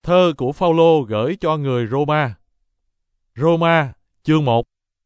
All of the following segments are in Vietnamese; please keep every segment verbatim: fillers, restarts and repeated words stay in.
Thơ của Phao-lô gửi cho người Roma. Roma chương một.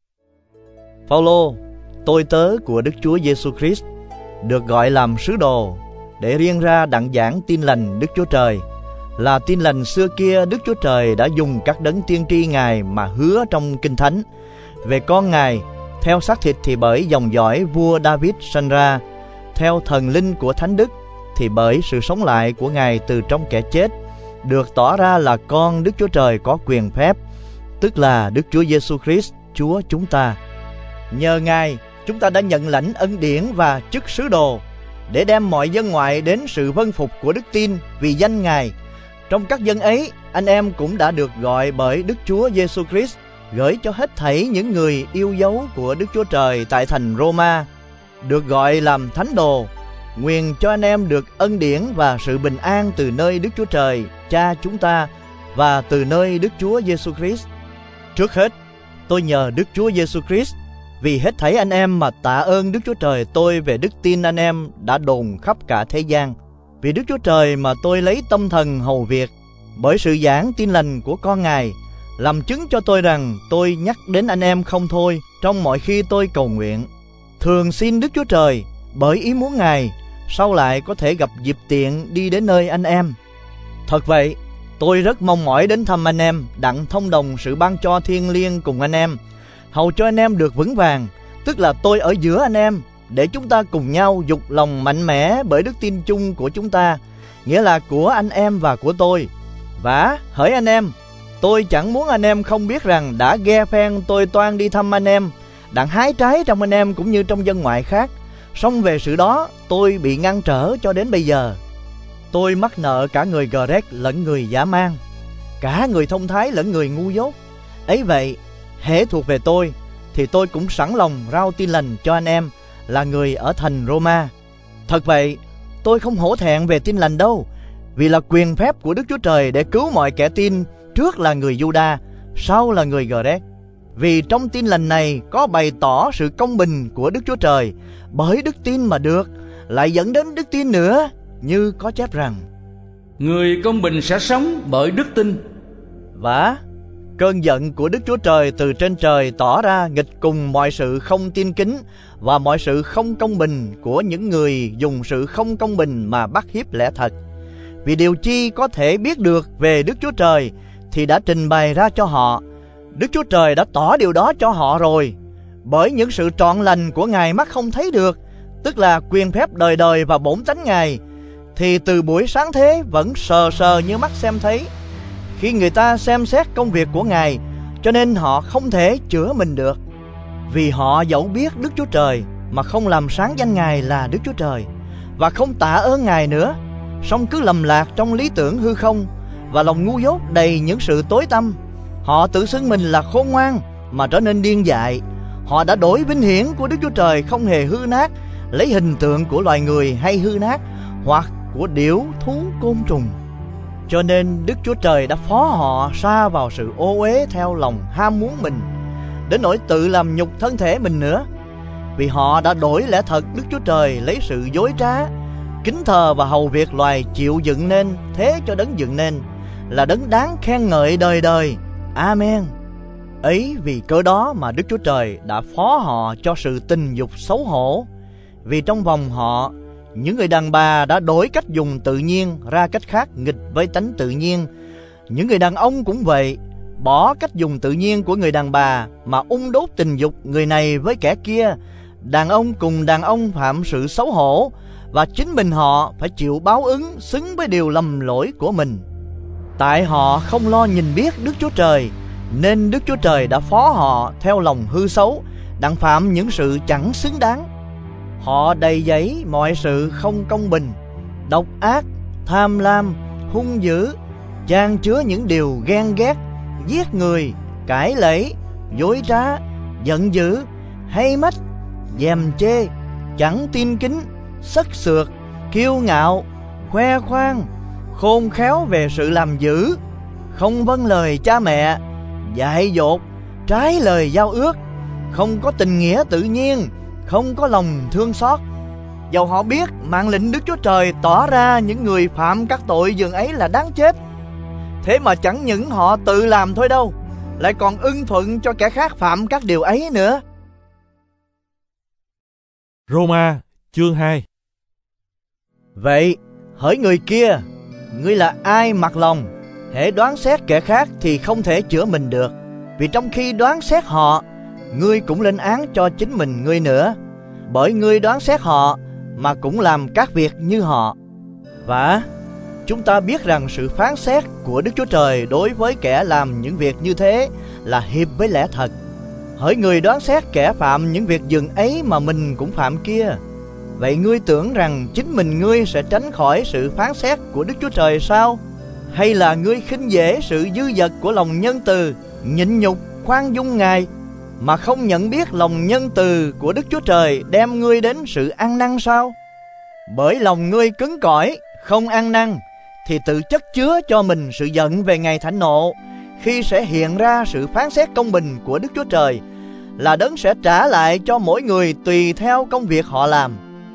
Phao-lô, tôi tớ của Đức Chúa Giêsu Christ, được gọi làm sứ đồ để riêng ra đặng giảng tin lành Đức Chúa Trời, là tin lành xưa kia Đức Chúa Trời đã dùng các đấng tiên tri Ngài mà hứa trong Kinh Thánh về con Ngài, theo xác thịt thì bởi dòng dõi vua David sanh ra, theo thần linh của Thánh Đức thì bởi sự sống lại của Ngài từ trong kẻ chết, được tỏ ra là con Đức Chúa Trời có quyền phép, tức là Đức Chúa Giêsu Christ Chúa chúng ta. Nhờ Ngài, chúng ta đã nhận lãnh ân điển và chức sứ đồ để đem mọi dân ngoại đến sự vâng phục của đức tin vì danh Ngài. Trong các dân ấy, anh em cũng đã được gọi bởi Đức Chúa Giêsu Christ gửi cho hết thảy những người yêu dấu của Đức Chúa Trời tại thành Roma, được gọi làm thánh đồ. Nguyện cho anh em được ân điển và sự bình an từ nơi Đức Chúa Trời Cha chúng ta và từ nơi Đức Chúa Giêsu Christ. Trước hết, tôi nhờ Đức Chúa Giêsu Christ vì hết thảy anh em mà tạ ơn Đức Chúa Trời tôi về đức tin anh em đã đồn khắp cả thế gian. Vì Đức Chúa Trời mà tôi lấy tâm thần hầu việc, bởi sự giảng tin lành của con Ngài, làm chứng cho tôi rằng tôi nhắc đến anh em không thôi trong mọi khi tôi cầu nguyện. Thường xin Đức Chúa Trời bởi ý muốn Ngài sau lại có thể gặp dịp tiện đi đến nơi anh em. Thật vậy, tôi rất mong mỏi đến thăm anh em, đặng thông đồng sự ban cho thiêng liêng cùng anh em, hầu cho anh em được vững vàng, tức là tôi ở giữa anh em, để chúng ta cùng nhau dục lòng mạnh mẽ bởi đức tin chung của chúng ta, nghĩa là của anh em và của tôi. Vả, hỡi anh em, tôi chẳng muốn anh em không biết rằng đã ghe phen tôi toan đi thăm anh em, đặng hái trái trong anh em cũng như trong dân ngoại khác. Song về sự đó tôi bị ngăn trở cho đến bây giờ. Tôi mắc nợ cả người Gờ-rét lẫn người dã man, cả người thông thái lẫn người ngu dốt. Ấy vậy, hễ thuộc về tôi thì tôi cũng sẵn lòng rao tin lành cho anh em là người ở thành Roma. Thật vậy, tôi không hổ thẹn về tin lành đâu, vì là quyền phép của Đức Chúa Trời để cứu mọi kẻ tin, trước là người Giu-đa, sau là người Gờ-rét. Vì trong tin lành này có bày tỏ sự công bình của Đức Chúa Trời, bởi đức tin mà được, lại dẫn đến đức tin nữa, như có chép rằng: người công bình sẽ sống bởi đức tin. Vả, cơn giận của Đức Chúa Trời từ trên trời tỏ ra nghịch cùng mọi sự không tin kính và mọi sự không công bình của những người dùng sự không công bình mà bắt hiếp lẽ thật. Vì điều chi có thể biết được về Đức Chúa Trời thì đã trình bày ra cho họ. Đức Chúa Trời đã tỏ điều đó cho họ rồi, bởi những sự trọn lành của Ngài mắt không thấy được, tức là quyền phép đời đời và bổn tánh Ngài, thì từ buổi sáng thế vẫn sờ sờ như mắt xem thấy, khi người ta xem xét công việc của Ngài, cho nên họ không thể chữa mình được. Vì họ dẫu biết Đức Chúa Trời mà không làm sáng danh Ngài là Đức Chúa Trời, và không tạ ơn Ngài nữa, song cứ lầm lạc trong lý tưởng hư không, và lòng ngu dốt đầy những sự tối tăm. Họ tự xưng mình là khôn ngoan mà trở nên điên dại. Họ đã đổi vinh hiển của Đức Chúa Trời không hề hư nát, lấy hình tượng của loài người hay hư nát, hoặc của điểu, thú, côn trùng. Cho nên Đức Chúa Trời đã phó họ sa vào sự ô uế theo lòng ham muốn mình, đến nỗi tự làm nhục thân thể mình nữa. Vì họ đã đổi lẽ thật Đức Chúa Trời lấy sự dối trá, kính thờ và hầu việc loài chịu dựng nên, thế cho đấng dựng nên, là đấng đáng khen ngợi đời đời. Amen. Ấy vì cớ đó mà Đức Chúa Trời đã phó họ cho sự tình dục xấu hổ. Vì trong vòng họ, những người đàn bà đã đổi cách dùng tự nhiên ra cách khác nghịch với tánh tự nhiên. Những người đàn ông cũng vậy, bỏ cách dùng tự nhiên của người đàn bà mà ung đốt tình dục người này với kẻ kia. Đàn ông cùng đàn ông phạm sự xấu hổ, và chính mình họ phải chịu báo ứng xứng với điều lầm lỗi của mình. Tại họ không lo nhìn biết Đức Chúa Trời, nên Đức Chúa Trời đã phó họ theo lòng hư xấu, đặng phạm những sự chẳng xứng đáng. Họ đầy dẫy mọi sự không công bình, độc ác, tham lam, hung dữ, chan chứa những điều ghen ghét, giết người, cãi lẫy, dối trá, giận dữ, hay mách, dèm chê, chẳng tin kính, sất sượt, kiêu ngạo, khoe khoang, khôn khéo về sự làm dữ, không vâng lời cha mẹ, dại dột, trái lời giao ước, không có tình nghĩa tự nhiên, không có lòng thương xót. Dầu họ biết mạng lệnh Đức Chúa Trời tỏ ra những người phạm các tội dường ấy là đáng chết, Thế mà chẳng những họ tự làm thôi đâu, lại còn ưng thuận cho kẻ khác phạm các điều ấy nữa. Roma chương hai. Vậy hỡi người kia, ngươi là ai mặc lòng? Hễ đoán xét kẻ khác thì không thể chữa mình được, vì trong khi đoán xét họ, ngươi cũng lên án cho chính mình ngươi nữa. Bởi ngươi đoán xét họ mà cũng làm các việc như họ. Và chúng ta biết rằng sự phán xét của Đức Chúa Trời đối với kẻ làm những việc như thế là hiệp với lẽ thật. Hỡi người đoán xét kẻ phạm những việc dường ấy mà mình cũng phạm kia, vậy ngươi tưởng rằng chính mình ngươi sẽ tránh khỏi sự phán xét của Đức Chúa Trời sao? Hay là ngươi khinh dễ sự dư dật của lòng nhân từ, nhịn nhục khoan dung Ngài, mà không nhận biết lòng nhân từ của Đức Chúa Trời đem ngươi đến sự ăn năn sao? Bởi lòng ngươi cứng cỏi, không ăn năn, thì tự chất chứa cho mình sự giận về ngày thạnh nộ, khi sẽ hiện ra sự phán xét công bình của Đức Chúa Trời, là Đấng sẽ trả lại cho mỗi người tùy theo công việc họ làm.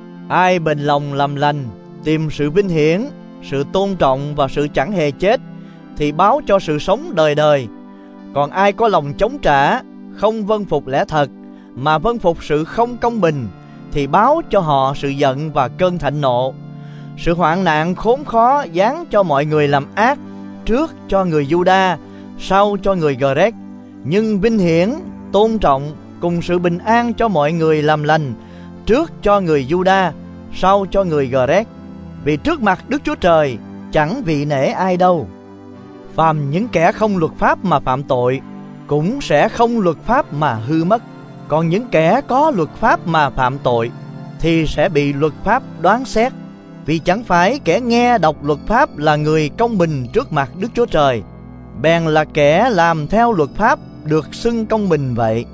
Ai bền lòng làm lành, tìm sự vinh hiển, sự tôn trọng và sự chẳng hề chết, thì báo cho sự sống đời đời. Còn ai có lòng chống trả, không vâng phục lẽ thật, mà vâng phục sự không công bình, thì báo cho họ sự giận và cơn thạnh nộ. Sự hoạn nạn khốn khó giáng cho mọi người làm ác, trước cho người Giu-đa, sau cho người Gờ-rét. Nhưng vinh hiển, tôn trọng cùng sự bình an cho mọi người làm lành, trước cho người Giu-đa, sau cho người Gờ-rét. Vì trước mặt Đức Chúa Trời chẳng vị nể ai đâu. Phàm những kẻ không luật pháp mà phạm tội, cũng sẽ không luật pháp mà hư mất. Còn những kẻ có luật pháp mà phạm tội, thì sẽ bị luật pháp đoán xét. Vì chẳng phải kẻ nghe đọc luật pháp là người công bình trước mặt Đức Chúa Trời, bèn là kẻ làm theo luật pháp được xưng công bình vậy.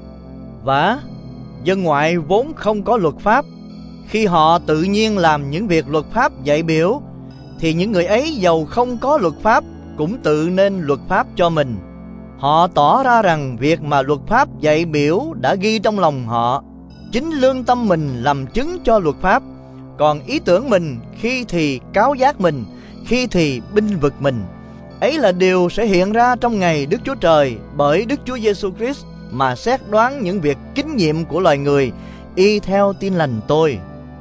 Và dân ngoại vốn không có luật pháp, khi họ tự nhiên làm những việc luật pháp dạy biểu, thì những người ấy dầu không có luật pháp cũng tự nên luật pháp cho mình. Họ tỏ ra rằng việc mà luật pháp dạy biểu đã ghi trong lòng họ. Chính lương tâm mình làm chứng cho luật pháp, còn ý tưởng mình khi thì cáo giác mình, khi thì binh vực mình. Ấy là điều sẽ hiện ra trong ngày Đức Chúa Trời bởi Đức Chúa Giêsu Christ mà xét đoán những việc kính nhiệm của loài người y theo tin lành tôi.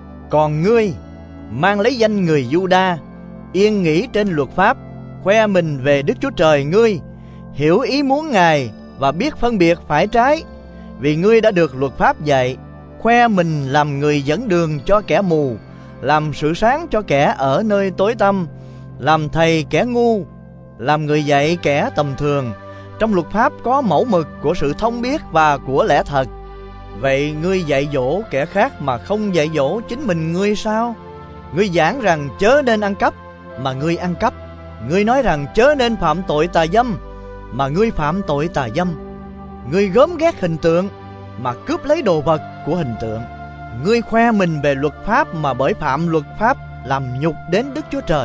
Còn ngươi, mang lấy danh người Giu-đa, yên nghỉ trên luật pháp, khoe mình về Đức Chúa Trời ngươi, hiểu ý muốn Ngài và biết phân biệt phải trái, vì ngươi đã được luật pháp dạy. Khoe mình làm người dẫn đường cho kẻ mù, làm sự sáng cho kẻ ở nơi tối tăm, làm thầy kẻ ngu, làm người dạy kẻ tầm thường. Trong luật pháp có mẫu mực của sự thông biết và của lẽ thật. Vậy ngươi dạy dỗ kẻ khác mà không dạy dỗ chính mình ngươi sao? Ngươi giảng rằng chớ nên ăn cắp, mà ngươi ăn cắp. Ngươi nói rằng chớ nên phạm tội tà dâm, mà ngươi phạm tội tà dâm. Ngươi gớm ghét hình tượng, mà cướp lấy đồ vật của hình tượng. Ngươi khoe mình về luật pháp, mà bởi phạm luật pháp làm nhục đến Đức Chúa Trời.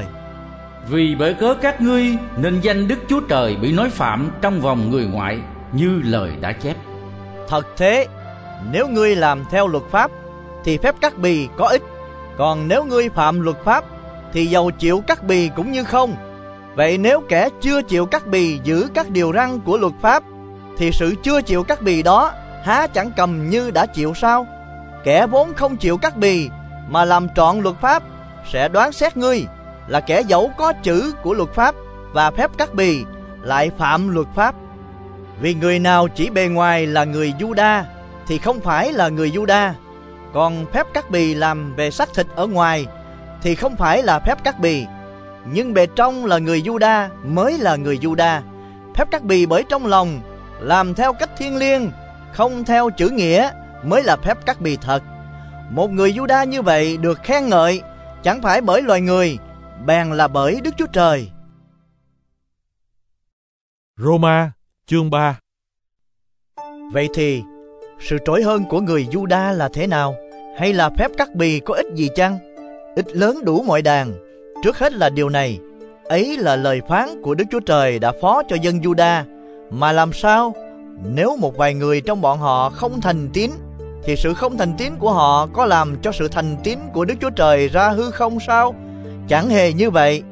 Vì bởi cớ các ngươi nên danh Đức Chúa Trời bị nói phạm trong vòng người ngoại, như lời đã chép. Thật thế, nếu ngươi làm theo luật pháp thì phép cắt bì có ích, còn nếu ngươi phạm luật pháp thì dầu chịu cắt bì cũng như không. Vậy nếu kẻ chưa chịu cắt bì giữ các điều răn của luật pháp, thì sự chưa chịu cắt bì đó há chẳng cầm như đã chịu sao? Kẻ vốn không chịu cắt bì mà làm trọn luật pháp sẽ đoán xét ngươi là kẻ dẫu có chữ của luật pháp và phép cắt bì lại phạm luật pháp. Vì người nào chỉ bề ngoài là người Giu-đa thì không phải là người Giu-đa, còn phép cắt bì làm về xác thịt ở ngoài thì không phải là phép cắt bì. Nhưng bề trong là người Giu-đa mới là người Giu-đa. Phép cắt bì bởi trong lòng, làm theo cách thiêng liêng, không theo chữ nghĩa, mới là phép cắt bì thật. Một người Giu-đa như vậy được khen ngợi, chẳng phải bởi loài người, bèn là bởi Đức Chúa Trời. Roma chương ba. Vậy thì sự trỗi hơn của người Giu-đa là thế nào? Hay là phép cắt bì có ích gì chăng? Ích lớn đủ mọi đàn. Trước hết là điều này, ấy là lời phán của Đức Chúa Trời đã phó cho dân Giu-đa. Mà làm sao? Nếu một vài người trong bọn họ không thành tín, thì sự không thành tín của họ có làm cho sự thành tín của Đức Chúa Trời ra hư không sao? Chẳng hề như vậy.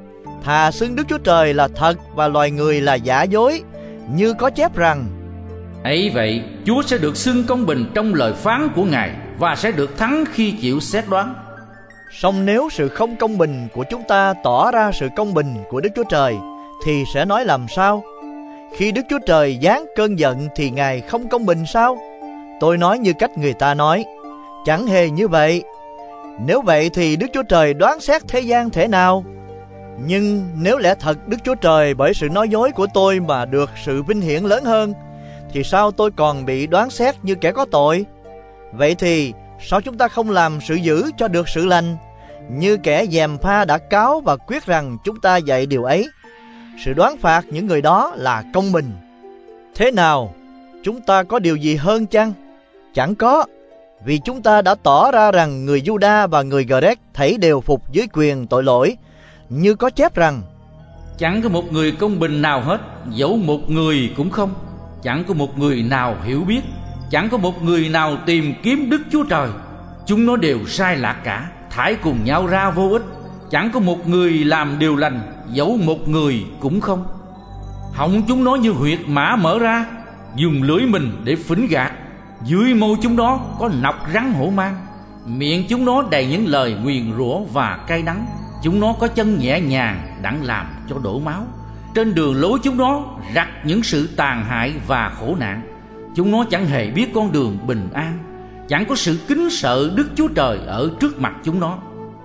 Thà xưng Đức Chúa Trời là thật và loài người là giả dối, như có chép rằng: ấy vậy, Chúa sẽ được xưng công bình trong lời phán của Ngài, và sẽ được thắng khi chịu xét đoán. Song nếu sự không công bình của chúng ta tỏ ra sự công bình của Đức Chúa Trời, thì sẽ nói làm sao? Khi Đức Chúa Trời giáng cơn giận thì Ngài không công bình sao? Tôi nói như cách người ta nói. Chẳng hề như vậy. Nếu vậy thì Đức Chúa Trời đoán xét thế gian thế nào? Nhưng nếu lẽ thật Đức Chúa Trời bởi sự nói dối của tôi mà được sự vinh hiển lớn hơn, thì sao tôi còn bị đoán xét như kẻ có tội? Vậy thì sao chúng ta không làm sự dữ cho được sự lành, như kẻ gièm pha đã cáo và quyết rằng chúng ta dạy điều ấy? Sự đoán phạt những người đó là công bình. Thế nào? Chúng ta có điều gì hơn chăng? Chẳng có, vì chúng ta đã tỏ ra rằng người Juda và người Gret thảy đều phục dưới quyền tội lỗi, như có chép rằng: chẳng có một người công bình nào hết, dẫu một người cũng không. Chẳng có một người nào hiểu biết, chẳng có một người nào tìm kiếm Đức Chúa Trời. Chúng nó đều sai lạc cả, thải cùng nhau ra vô ích. Chẳng có một người làm điều lành, dẫu một người cũng không. Họng chúng nó như huyệt mã mở ra, dùng lưỡi mình để phỉnh gạt. Dưới môi chúng nó có nọc rắn hổ mang. Miệng chúng nó đầy những lời nguyền rủa và cay đắng. Chúng nó có chân nhẹ nhàng đặng làm cho đổ máu. Trên đường lối chúng nó rặt những sự tàn hại và khổ nạn. Chúng nó chẳng hề biết con đường bình an. Chẳng có sự kính sợ Đức Chúa Trời ở trước mặt chúng nó.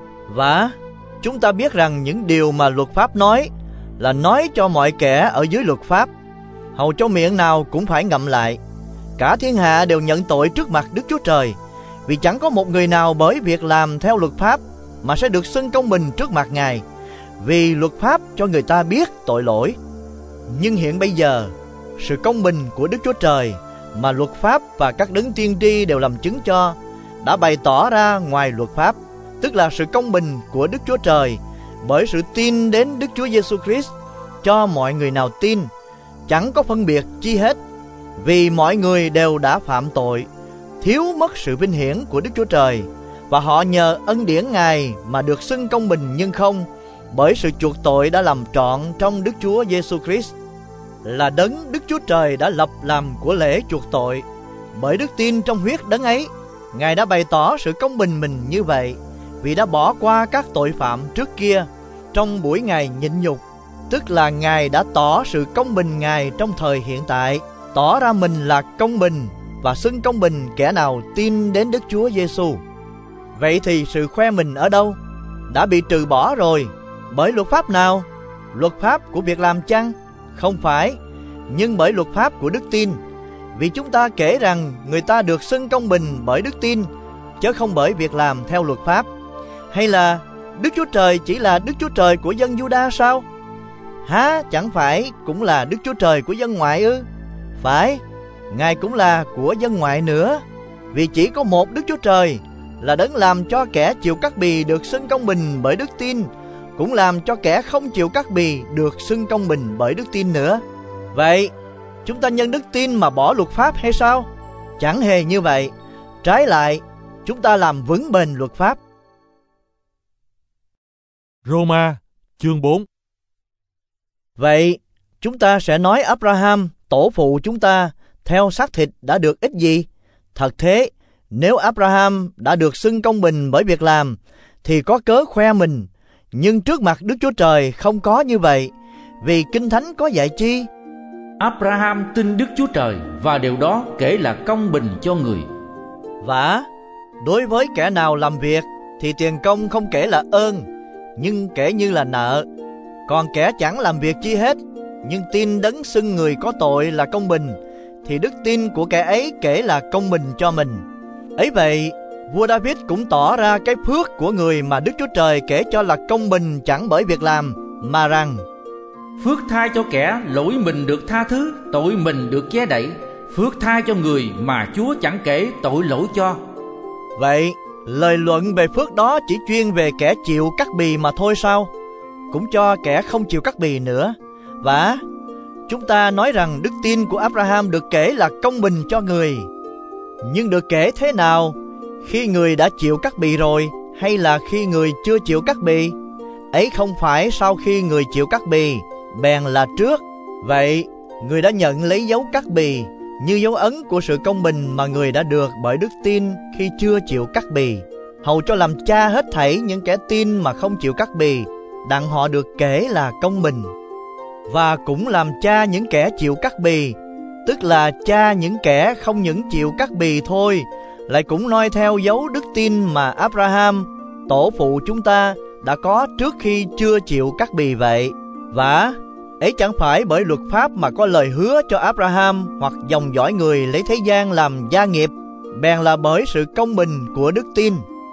Và chúng ta biết rằng những điều mà luật pháp nói là nói cho mọi kẻ ở dưới luật pháp, hầu cho miệng nào cũng phải ngậm lại. Cả thiên hạ đều nhận tội trước mặt Đức Chúa Trời, vì chẳng có một người nào bởi việc làm theo luật pháp mà sẽ được xưng công bình trước mặt Ngài, vì luật pháp cho người ta biết tội lỗi. Nhưng hiện bây giờ, sự công bình của Đức Chúa Trời mà luật pháp và các đấng tiên tri đều làm chứng cho đã bày tỏ ra ngoài luật pháp, tức là sự công bình của Đức Chúa Trời bởi sự tin đến Đức Chúa Giêsu Christ cho mọi người nào tin, chẳng có phân biệt chi hết, vì mọi người đều đã phạm tội, thiếu mất sự vinh hiển của Đức Chúa Trời, và họ nhờ ân điển Ngài mà được xưng công bình, nhưng không bởi sự chuộc tội đã làm trọn trong Đức Chúa Giêsu Christ, là đấng Đức Chúa Trời đã lập làm của lễ chuộc tội. Bởi đức tin trong huyết đấng ấy, Ngài đã bày tỏ sự công bình mình như vậy, vì đã bỏ qua các tội phạm trước kia trong buổi Ngài nhịn nhục, tức là Ngài đã tỏ sự công bình Ngài trong thời hiện tại, tỏ ra mình là công bình và xưng công bình kẻ nào tin đến Đức Chúa Giêsu. Vậy thì sự khoe mình ở đâu? Đã bị trừ bỏ rồi. Bởi luật pháp nào? Luật pháp của việc làm chăng? Không phải, nhưng bởi luật pháp của đức tin. Vì chúng ta kể rằng người ta được xưng công bình bởi đức tin, chứ không bởi việc làm theo luật pháp. Hay là Đức Chúa Trời chỉ là Đức Chúa Trời của dân Juda sao? Há, chẳng phải cũng là Đức Chúa Trời của dân ngoại ư? Phải, Ngài cũng là của dân ngoại nữa. Vì chỉ có một Đức Chúa Trời, là đấng làm cho kẻ chịu cắt bì được xưng công bình bởi đức tin, cũng làm cho kẻ không chịu cắt bì được xưng công bình bởi đức tin nữa. Vậy chúng ta nhân đức tin mà bỏ luật pháp hay sao? Chẳng hề như vậy. Trái lại, chúng ta làm vững bền luật pháp. Roma chương bốn. Vậy chúng ta sẽ nói Abraham, tổ phụ chúng ta, theo xác thịt đã được ích gì? Thật thế, nếu Abraham đã được xưng công bình bởi việc làm, thì có cớ khoe mình. Nhưng trước mặt Đức Chúa Trời không có như vậy, vì Kinh Thánh có dạy chi? Abraham tin Đức Chúa Trời, và điều đó kể là công bình cho người. Vả, đối với kẻ nào làm việc, thì tiền công không kể là ơn, nhưng kể như là nợ. Còn kẻ chẳng làm việc chi hết, nhưng tin đấng xưng người có tội là công bình, thì đức tin của kẻ ấy kể là công bình cho mình. Ấy vậy, vua David cũng tỏ ra cái phước của người mà Đức Chúa Trời kể cho là công bình chẳng bởi việc làm, mà rằng: phước thai cho kẻ lỗi mình được tha thứ, tội mình được che đậy. Phước thai cho người mà Chúa chẳng kể tội lỗi cho. Vậy, lời luận về phước đó chỉ chuyên về kẻ chịu cắt bì mà thôi sao? Cũng cho kẻ không chịu cắt bì nữa. Và chúng ta nói rằng đức tin của Abraham được kể là công bình cho người. Nhưng được kể thế nào? Khi người đã chịu cắt bì rồi, hay là khi người chưa chịu cắt bì? Ấy không phải sau khi người chịu cắt bì, bèn là trước. Vậy người đã nhận lấy dấu cắt bì như dấu ấn của sự công bình mà người đã được bởi đức tin khi chưa chịu cắt bì, hầu cho làm cha hết thảy những kẻ tin mà không chịu cắt bì, đặng họ được kể là công bình. Và cũng làm cha những kẻ chịu cắt bì, tức là cha những kẻ không những chịu cắt bì thôi, lại cũng noi theo dấu đức tin mà Abraham, tổ phụ chúng ta, đã có trước khi chưa chịu cắt bì vậy. Và ấy chẳng phải bởi luật pháp mà có lời hứa cho Abraham hoặc dòng dõi người lấy thế gian làm gia nghiệp, bèn là bởi sự công bình của đức tin.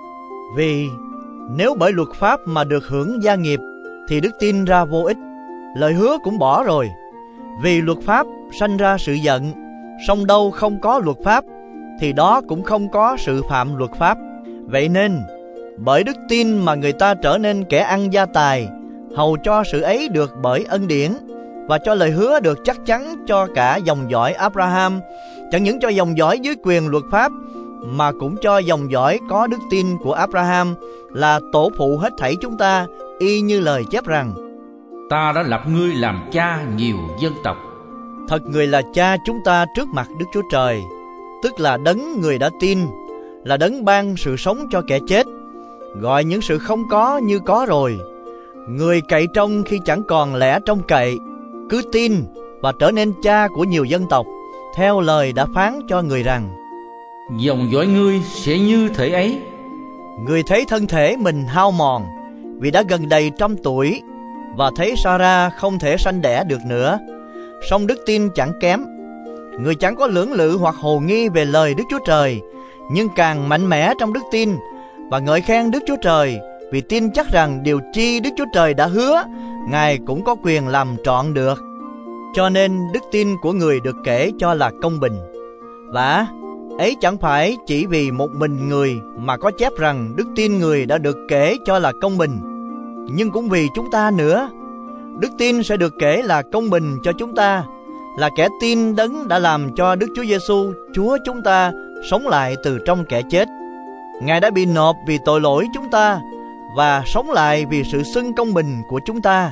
Vì nếu bởi luật pháp mà được hưởng gia nghiệp, thì đức tin ra vô ích, lời hứa cũng bỏ rồi. Vì luật pháp sanh ra sự giận, song đâu không có luật pháp, thì đó cũng không có sự phạm luật pháp. Vậy nên bởi đức tin mà người ta trở nên kẻ ăn gia tài, hầu cho sự ấy được bởi ân điển, và cho lời hứa được chắc chắn cho cả dòng dõi Abraham, chẳng những cho dòng dõi dưới quyền luật pháp, mà cũng cho dòng dõi có đức tin của Abraham, là tổ phụ hết thảy chúng ta, y như lời chép rằng: Ta đã lập ngươi làm cha nhiều dân tộc. Thật người là cha chúng ta trước mặt Đức Chúa Trời, tức là đấng người đã tin, là đấng ban sự sống cho kẻ chết, gọi những sự không có như có rồi. Người cậy trông khi chẳng còn lẽ trông cậy, cứ tin và trở nên cha của nhiều dân tộc, theo lời đã phán cho người rằng: Dòng dõi ngươi sẽ như thể ấy. Người thấy thân thể mình hao mòn, vì đã gần đầy trăm tuổi, và thấy Sarah không thể sanh đẻ được nữa. Song đức tin chẳng kém. Người chẳng có lưỡng lự hoặc hồ nghi về lời Đức Chúa Trời, nhưng càng mạnh mẽ trong đức tin, và ngợi khen Đức Chúa Trời, vì tin chắc rằng điều chi Đức Chúa Trời đã hứa, Ngài cũng có quyền làm trọn được. Cho nên đức tin của người được kể cho là công bình. Và ấy chẳng phải chỉ vì một mình người mà có chép rằng đức tin người đã được kể cho là công bình, nhưng cũng vì chúng ta nữa. Đức tin sẽ được kể là công bình cho chúng ta, là kẻ tin đấng đã làm cho Đức Chúa Giêsu Chúa chúng ta sống lại từ trong kẻ chết. Ngài đã bị nộp vì tội lỗi chúng ta, và sống lại vì sự xưng công bình của chúng ta.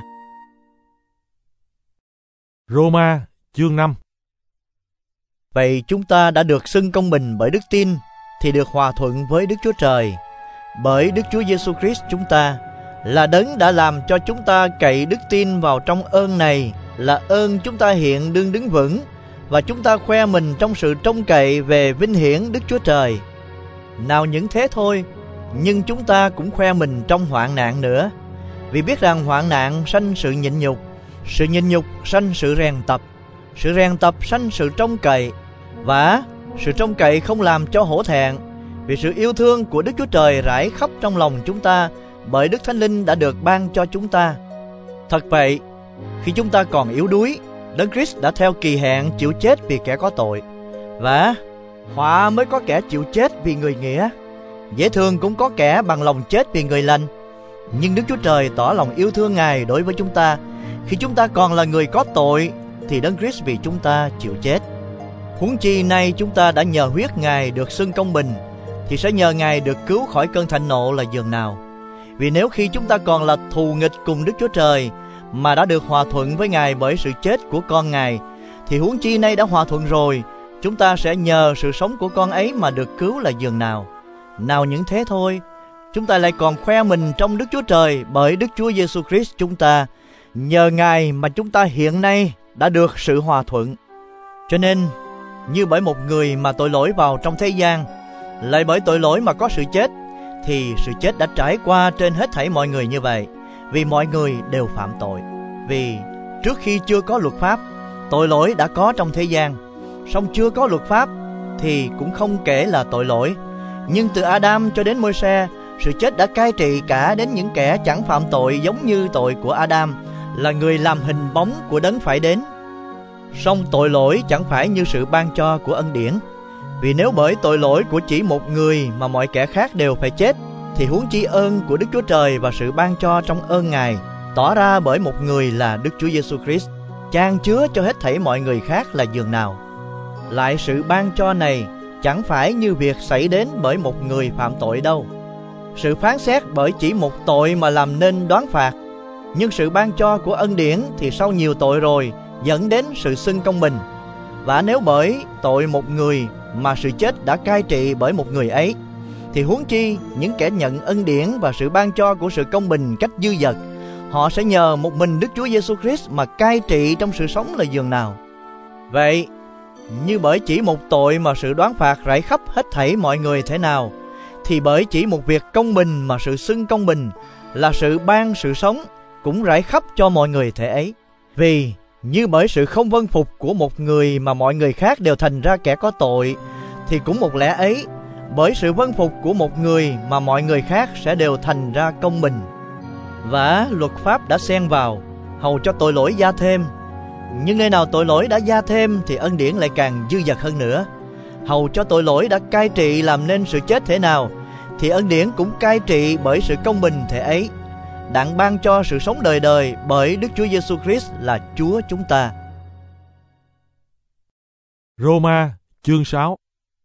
Roma chương năm. Vậy chúng ta đã được xưng công bình bởi đức tin, thì được hòa thuận với Đức Chúa Trời bởi Đức Chúa Giêsu Christ chúng ta, là đấng đã làm cho chúng ta cậy đức tin vào trong ơn này, là ơn chúng ta hiện đương đứng vững, và chúng ta khoe mình trong sự trông cậy về vinh hiển Đức Chúa Trời. Nào những thế thôi, nhưng chúng ta cũng khoe mình trong hoạn nạn nữa, vì biết rằng hoạn nạn sanh sự nhịn nhục, sự nhịn nhục sanh sự rèn tập, sự rèn tập sanh sự trông cậy, và sự trông cậy không làm cho hổ thẹn, vì sự yêu thương của Đức Chúa Trời rải khắp trong lòng chúng ta bởi Đức Thánh Linh đã được ban cho chúng ta. Thật vậy, khi chúng ta còn yếu đuối, Đấng Christ đã theo kỳ hạn chịu chết vì kẻ có tội, và họa mới có kẻ chịu chết vì người nghĩa. Dễ thương cũng có kẻ bằng lòng chết vì người lành. Nhưng Đức Chúa Trời tỏ lòng yêu thương Ngài đối với chúng ta, khi chúng ta còn là người có tội, thì Đấng Christ vì chúng ta chịu chết. Huống chi nay chúng ta đã nhờ huyết Ngài được xưng công bình, thì sẽ nhờ Ngài được cứu khỏi cơn thạnh nộ là dường nào. Vì nếu khi chúng ta còn là thù nghịch cùng Đức Chúa Trời, mà đã được hòa thuận với Ngài bởi sự chết của con Ngài, thì huống chi nay đã hòa thuận rồi, chúng ta sẽ nhờ sự sống của con ấy mà được cứu là dường nào. Nào những thế thôi, chúng ta lại còn khoe mình trong Đức Chúa Trời bởi Đức Chúa Giêsu Christ chúng ta. Nhờ Ngài mà chúng ta hiện nay đã được sự hòa thuận. Cho nên, như bởi một người mà tội lỗi vào trong thế gian, lại bởi tội lỗi mà có sự chết, thì sự chết đã trải qua trên hết thảy mọi người như vậy, vì mọi người đều phạm tội. Vì trước khi chưa có luật pháp, tội lỗi đã có trong thế gian, song chưa có luật pháp thì cũng không kể là tội lỗi. Nhưng từ Adam cho đến Môi-se, sự chết đã cai trị cả đến những kẻ chẳng phạm tội giống như tội của Adam, là người làm hình bóng của đấng phải đến. Song tội lỗi chẳng phải như sự ban cho của ân điển. Vì nếu bởi tội lỗi của chỉ một người mà mọi kẻ khác đều phải chết, thì huống chi ơn của Đức Chúa Trời và sự ban cho trong ơn Ngài tỏ ra bởi một người là Đức Chúa Giêsu Christ, chan chứa cho hết thảy mọi người khác là dường nào. Lại sự ban cho này chẳng phải như việc xảy đến bởi một người phạm tội đâu, sự phán xét bởi chỉ một tội mà làm nên đoán phạt, nhưng sự ban cho của ân điển thì sau nhiều tội rồi dẫn đến sự xưng công bình. Và nếu bởi tội một người mà sự chết đã cai trị bởi một người ấy, thì huống chi những kẻ nhận ân điển và sự ban cho của sự công bình cách dư dật, họ sẽ nhờ một mình Đức Chúa Giêsu Christ mà cai trị trong sự sống là dường nào. Vậy, như bởi chỉ một tội mà sự đoán phạt rải khắp hết thảy mọi người thế nào, thì bởi chỉ một việc công bình mà sự xưng công bình là sự ban sự sống cũng rải khắp cho mọi người thế ấy. Vì như bởi sự không vâng phục của một người mà mọi người khác đều thành ra kẻ có tội, thì cũng một lẽ ấy, bởi sự vâng phục của một người mà mọi người khác sẽ đều thành ra công bình. Và luật pháp đã xen vào, hầu cho tội lỗi gia thêm. Nhưng nơi nào tội lỗi đã gia thêm thì ân điển lại càng dư dật hơn nữa. Hầu cho tội lỗi đã cai trị làm nên sự chết thế nào, thì ân điển cũng cai trị bởi sự công bình thế ấy, đặng ban cho sự sống đời đời bởi Đức Chúa Giêsu Christ là Chúa chúng ta. Roma chương sáu.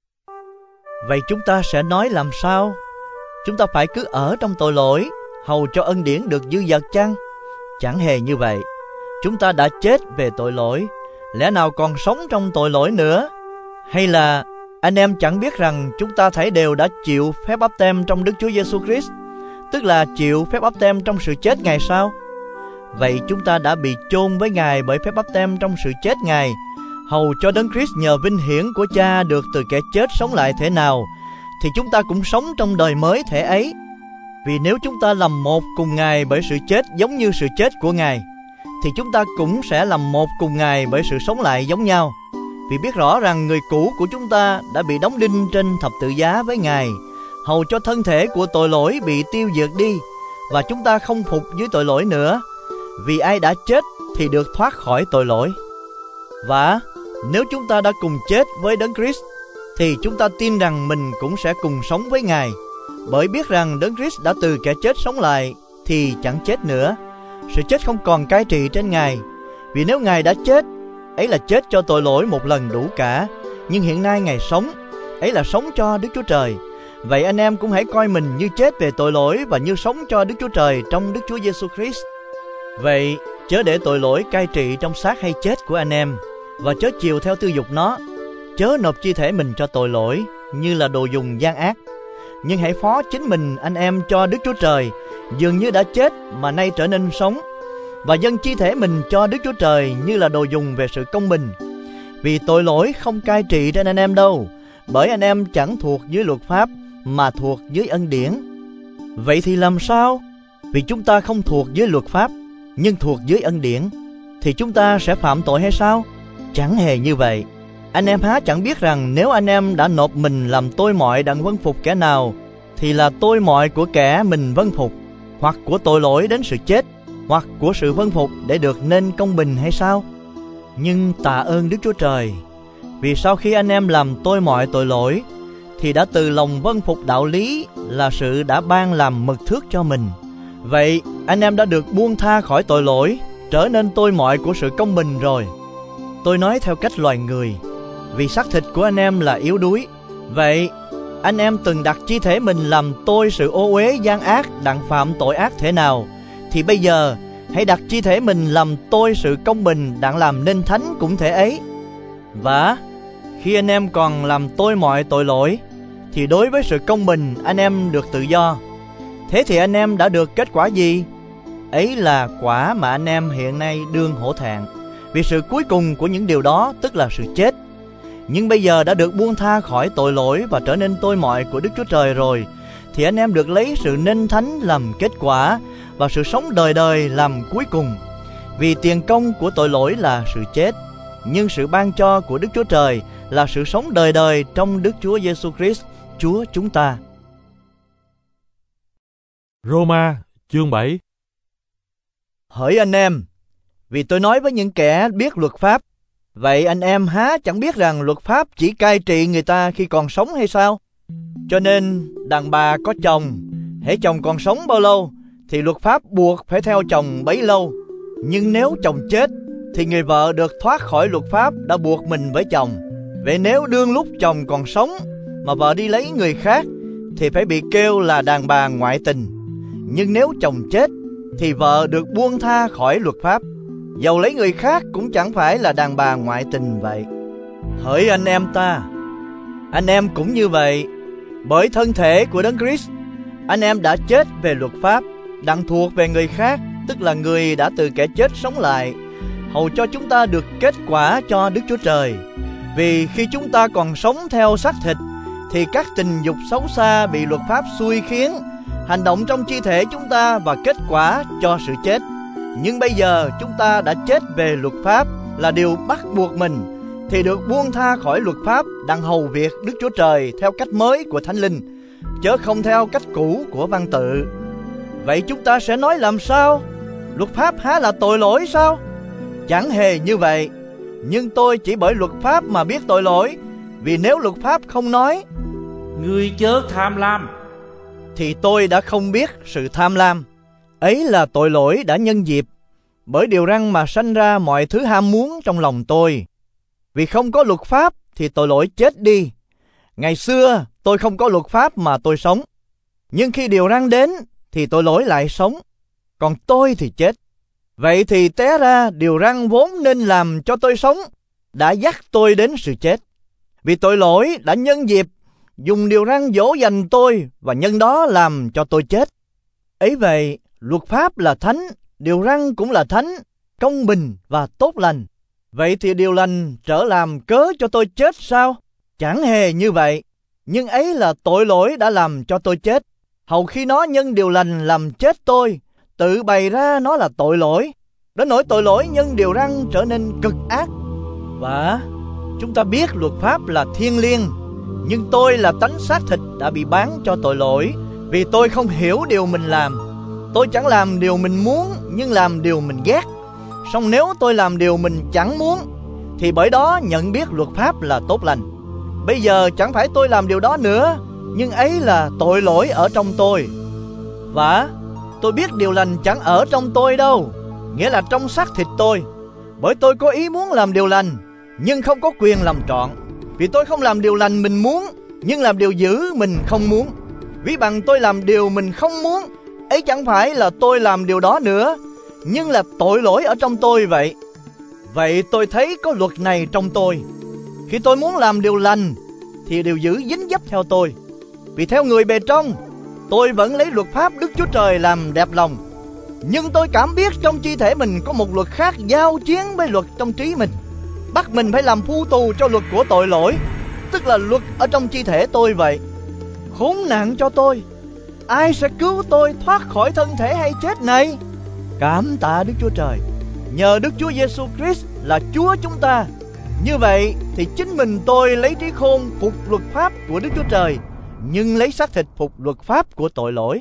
Vậy chúng ta sẽ nói làm sao? Chúng ta phải cứ ở trong tội lỗi, hầu cho ân điển được dư dật chăng? Chẳng hề như vậy. Chúng ta đã chết về tội lỗi, lẽ nào còn sống trong tội lỗi nữa? Hay là anh em chẳng biết rằng chúng ta thảy đều đã chịu phép báp têm trong Đức Chúa Giêsu Christ, tức là chịu phép báp têm trong sự chết Ngài sao? Vậy chúng ta đã bị chôn với Ngài bởi phép báp têm trong sự chết Ngài, hầu cho Đấng Christ nhờ vinh hiển của Cha được từ kẻ chết sống lại thế nào, thì chúng ta cũng sống trong đời mới thể ấy. Vì nếu chúng ta làm một cùng Ngài bởi sự chết giống như sự chết của Ngài, thì chúng ta cũng sẽ làm một cùng Ngài bởi sự sống lại giống nhau. Vì biết rõ rằng người cũ của chúng ta đã bị đóng đinh trên thập tự giá với Ngài, hầu cho thân thể của tội lỗi bị tiêu diệt đi, và chúng ta không phục dưới tội lỗi nữa. Vì ai đã chết thì được thoát khỏi tội lỗi. Và nếu chúng ta đã cùng chết với Đấng Christ, thì chúng ta tin rằng mình cũng sẽ cùng sống với Ngài. Bởi biết rằng Đấng Christ đã từ kẻ chết sống lại, thì chẳng chết nữa. Sự chết không còn cai trị trên Ngài. Vì nếu Ngài đã chết, ấy là chết cho tội lỗi một lần đủ cả. Nhưng hiện nay Ngài sống, ấy là sống cho Đức Chúa Trời. Vậy anh em cũng hãy coi mình như chết về tội lỗi và như sống cho Đức Chúa Trời trong Đức Chúa Giêsu Christ. Vậy chớ để tội lỗi cai trị trong xác hay chết của anh em, và chớ chiều theo tư dục nó. Chớ nộp chi thể mình cho tội lỗi như là đồ dùng gian ác, nhưng hãy phó chính mình anh em cho Đức Chúa Trời, dường như đã chết mà nay trở nên sống, và dâng chi thể mình cho Đức Chúa Trời như là đồ dùng về sự công bình. Vì tội lỗi không cai trị trên anh em đâu, bởi anh em chẳng thuộc dưới luật pháp mà thuộc dưới ân điển. Vậy thì làm sao? Vì chúng ta không thuộc dưới luật pháp nhưng thuộc dưới ân điển, thì chúng ta sẽ phạm tội hay sao? Chẳng hề như vậy. Anh em há chẳng biết rằng nếu anh em đã nộp mình làm tôi mọi đặng vâng phục kẻ nào, thì là tôi mọi của kẻ mình vâng phục, hoặc của tội lỗi đến sự chết, hoặc của sự vâng phục để được nên công bình hay sao? Nhưng tạ ơn Đức Chúa Trời, vì sau khi anh em làm tôi mọi tội lỗi, thì đã từ lòng vâng phục đạo lý là sự đã ban làm mực thước cho mình. Vậy anh em đã được buông tha khỏi tội lỗi, trở nên tôi mọi của sự công bình rồi. Tôi nói theo cách loài người, vì xác thịt của anh em là yếu đuối. Vậy anh em từng đặt chi thể mình làm tôi sự ô uế gian ác đặng phạm tội ác thế nào, thì bây giờ hãy đặt chi thể mình làm tôi sự công bình đặng làm nên thánh cũng thể ấy. Và khi anh em còn làm tôi mọi tội lỗi, thì đối với sự công bình anh em được tự do. Thế thì anh em đã được kết quả gì? Ấy là quả mà anh em hiện nay đương hổ thẹn, vì sự cuối cùng của những điều đó tức là sự chết. Nhưng bây giờ đã được buông tha khỏi tội lỗi và trở nên tôi mọi của Đức Chúa Trời rồi, thì anh em được lấy sự nên thánh làm kết quả, và sự sống đời đời làm cuối cùng. Vì tiền công của tội lỗi là sự chết, nhưng sự ban cho của Đức Chúa Trời là sự sống đời đời trong Đức Chúa Giêsu Christ, Chúa chúng ta. Roma chương bảy. Hỡi anh em, vì tôi nói với những kẻ biết luật pháp, vậy anh em há chẳng biết rằng luật pháp chỉ cai trị người ta khi còn sống hay sao? Cho nên đàn bà có chồng, hễ chồng còn sống bao lâu thì luật pháp buộc phải theo chồng bấy lâu. Nhưng nếu chồng chết thì người vợ được thoát khỏi luật pháp đã buộc mình với chồng. Vậy nếu đương lúc chồng còn sống mà vợ đi lấy người khác, thì phải bị kêu là đàn bà ngoại tình. Nhưng nếu chồng chết thì vợ được buông tha khỏi luật pháp, dầu lấy người khác cũng chẳng phải là đàn bà ngoại tình vậy. Hỡi anh em ta, anh em cũng như vậy. Bởi thân thể của Đấng Christ, anh em đã chết về luật pháp, đặng thuộc về người khác, tức là người đã từ kẻ chết sống lại, hầu cho chúng ta được kết quả cho Đức Chúa Trời. Vì khi chúng ta còn sống theo xác thịt, thì các tình dục xấu xa bị luật pháp xui khiến, hành động trong chi thể chúng ta và kết quả cho sự chết. Nhưng bây giờ chúng ta đã chết về luật pháp là điều bắt buộc mình, thì được buông tha khỏi luật pháp đặng hầu việc Đức Chúa Trời theo cách mới của Thánh Linh, chớ không theo cách cũ của văn tự. Vậy chúng ta sẽ nói làm sao? Luật pháp há là tội lỗi sao? Chẳng hề như vậy. Nhưng tôi chỉ bởi luật pháp mà biết tội lỗi, vì nếu luật pháp không nói ngươi chớ tham lam, thì tôi đã không biết sự tham lam. Ấy là tội lỗi đã nhân dịp, bởi điều răn mà sanh ra mọi thứ ham muốn trong lòng tôi. Vì không có luật pháp thì tội lỗi chết đi. Ngày xưa tôi không có luật pháp mà tôi sống, nhưng khi điều răn đến thì tội lỗi lại sống, còn tôi thì chết. Vậy thì té ra điều răn vốn nên làm cho tôi sống đã dắt tôi đến sự chết. Vì tội lỗi đã nhân dịp dùng điều răn dỗ dành tôi, và nhân đó làm cho tôi chết. Ấy vậy, luật pháp là thánh, điều răn cũng là thánh, công bình và tốt lành. Vậy thì điều lành trở làm cớ cho tôi chết sao? Chẳng hề như vậy. Nhưng ấy là tội lỗi đã làm cho tôi chết, hầu khi nó nhân điều lành làm chết tôi, tự bày ra nó là tội lỗi, đến nỗi tội lỗi nhân điều răn trở nên cực ác. Và chúng ta biết luật pháp là thiêng liêng, nhưng tôi là tánh xác thịt đã bị bán cho tội lỗi, vì tôi không hiểu điều mình làm. Tôi chẳng làm điều mình muốn, nhưng làm điều mình ghét. Song nếu tôi làm điều mình chẳng muốn, thì bởi đó nhận biết luật pháp là tốt lành. Bây giờ chẳng phải tôi làm điều đó nữa, nhưng ấy là tội lỗi ở trong tôi. Và tôi biết điều lành chẳng ở trong tôi đâu, nghĩa là trong xác thịt tôi. Bởi tôi có ý muốn làm điều lành, nhưng không có quyền làm trọn. Vì tôi không làm điều lành mình muốn, nhưng làm điều dữ mình không muốn. Ví bằng tôi làm điều mình không muốn, ấy chẳng phải là tôi làm điều đó nữa, nhưng là tội lỗi ở trong tôi vậy. Vậy tôi thấy có luật này trong tôi. Khi tôi muốn làm điều lành, thì điều dữ dính dấp theo tôi. Vì theo người bề trong, tôi vẫn lấy luật pháp Đức Chúa Trời làm đẹp lòng. Nhưng tôi cảm biết trong chi thể mình có một luật khác giao chiến với luật trong trí mình, bắt mình phải làm phu tù cho luật của tội lỗi, tức là luật ở trong chi thể tôi vậy. Khốn nạn cho tôi! Ai sẽ cứu tôi thoát khỏi thân thể hay chết này? Cảm tạ Đức Chúa Trời, nhờ Đức Chúa Giêsu Christ là Chúa chúng ta. Như vậy thì chính mình tôi lấy trí khôn phục luật pháp của Đức Chúa Trời, nhưng lấy xác thịt phục luật pháp của tội lỗi.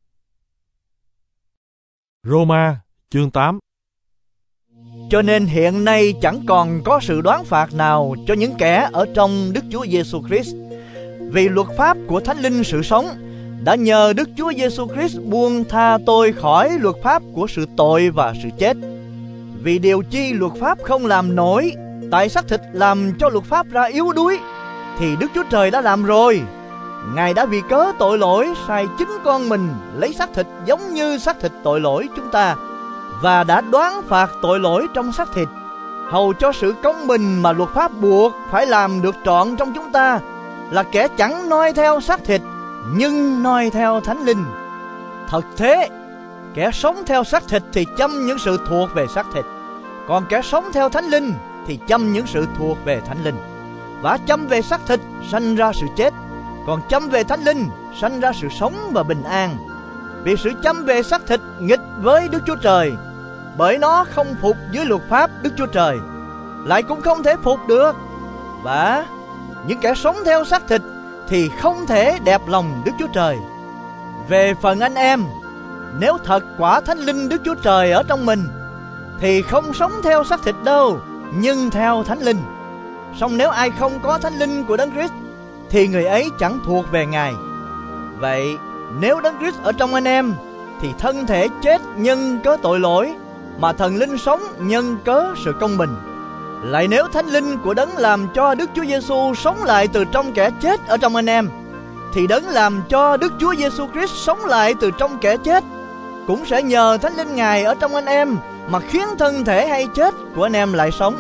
Roma chương tám. Cho nên hiện nay chẳng còn có sự đoán phạt nào cho những kẻ ở trong Đức Chúa Giêsu Christ, vì luật pháp của Thánh Linh sự sống đã nhờ Đức Chúa Giêsu Christ buông tha tôi khỏi luật pháp của sự tội và sự chết. Vì điều chi luật pháp không làm nổi, tại xác thịt làm cho luật pháp ra yếu đuối, thì Đức Chúa Trời đã làm rồi. Ngài đã vì cớ tội lỗi sai chính con mình lấy xác thịt giống như xác thịt tội lỗi chúng ta, và đã đoán phạt tội lỗi trong xác thịt, hầu cho sự công bình mà luật pháp buộc phải làm được trọn trong chúng ta, là kẻ chẳng noi theo xác thịt, nhưng noi theo Thánh Linh. Thật thế, kẻ sống theo xác thịt thì chăm những sự thuộc về xác thịt, còn kẻ sống theo Thánh Linh thì chăm những sự thuộc về Thánh Linh. Và chăm về xác thịt sanh ra sự chết, còn chăm về Thánh Linh sanh ra sự sống và bình an. Vì sự chăm về xác thịt nghịch với Đức Chúa Trời, bởi nó không phục dưới luật pháp Đức Chúa Trời, lại cũng không thể phục được. Và những kẻ sống theo xác thịt thì không thể đẹp lòng Đức Chúa Trời. Về phần anh em, nếu thật quả Thánh Linh Đức Chúa Trời ở trong mình, thì không sống theo xác thịt đâu, nhưng theo Thánh Linh. Song nếu ai không có Thánh Linh của Đấng Christ, thì người ấy chẳng thuộc về Ngài. Vậy nếu Đấng Christ ở trong anh em, thì thân thể chết nhân cớ tội lỗi, mà thần linh sống nhân cớ sự công bình. Lại nếu Thánh Linh của Đấng làm cho Đức Chúa Giêsu sống lại từ trong kẻ chết ở trong anh em, thì Đấng làm cho Đức Chúa Giêsu Christ sống lại từ trong kẻ chết cũng sẽ nhờ Thánh Linh Ngài ở trong anh em mà khiến thân thể hay chết của anh em lại sống.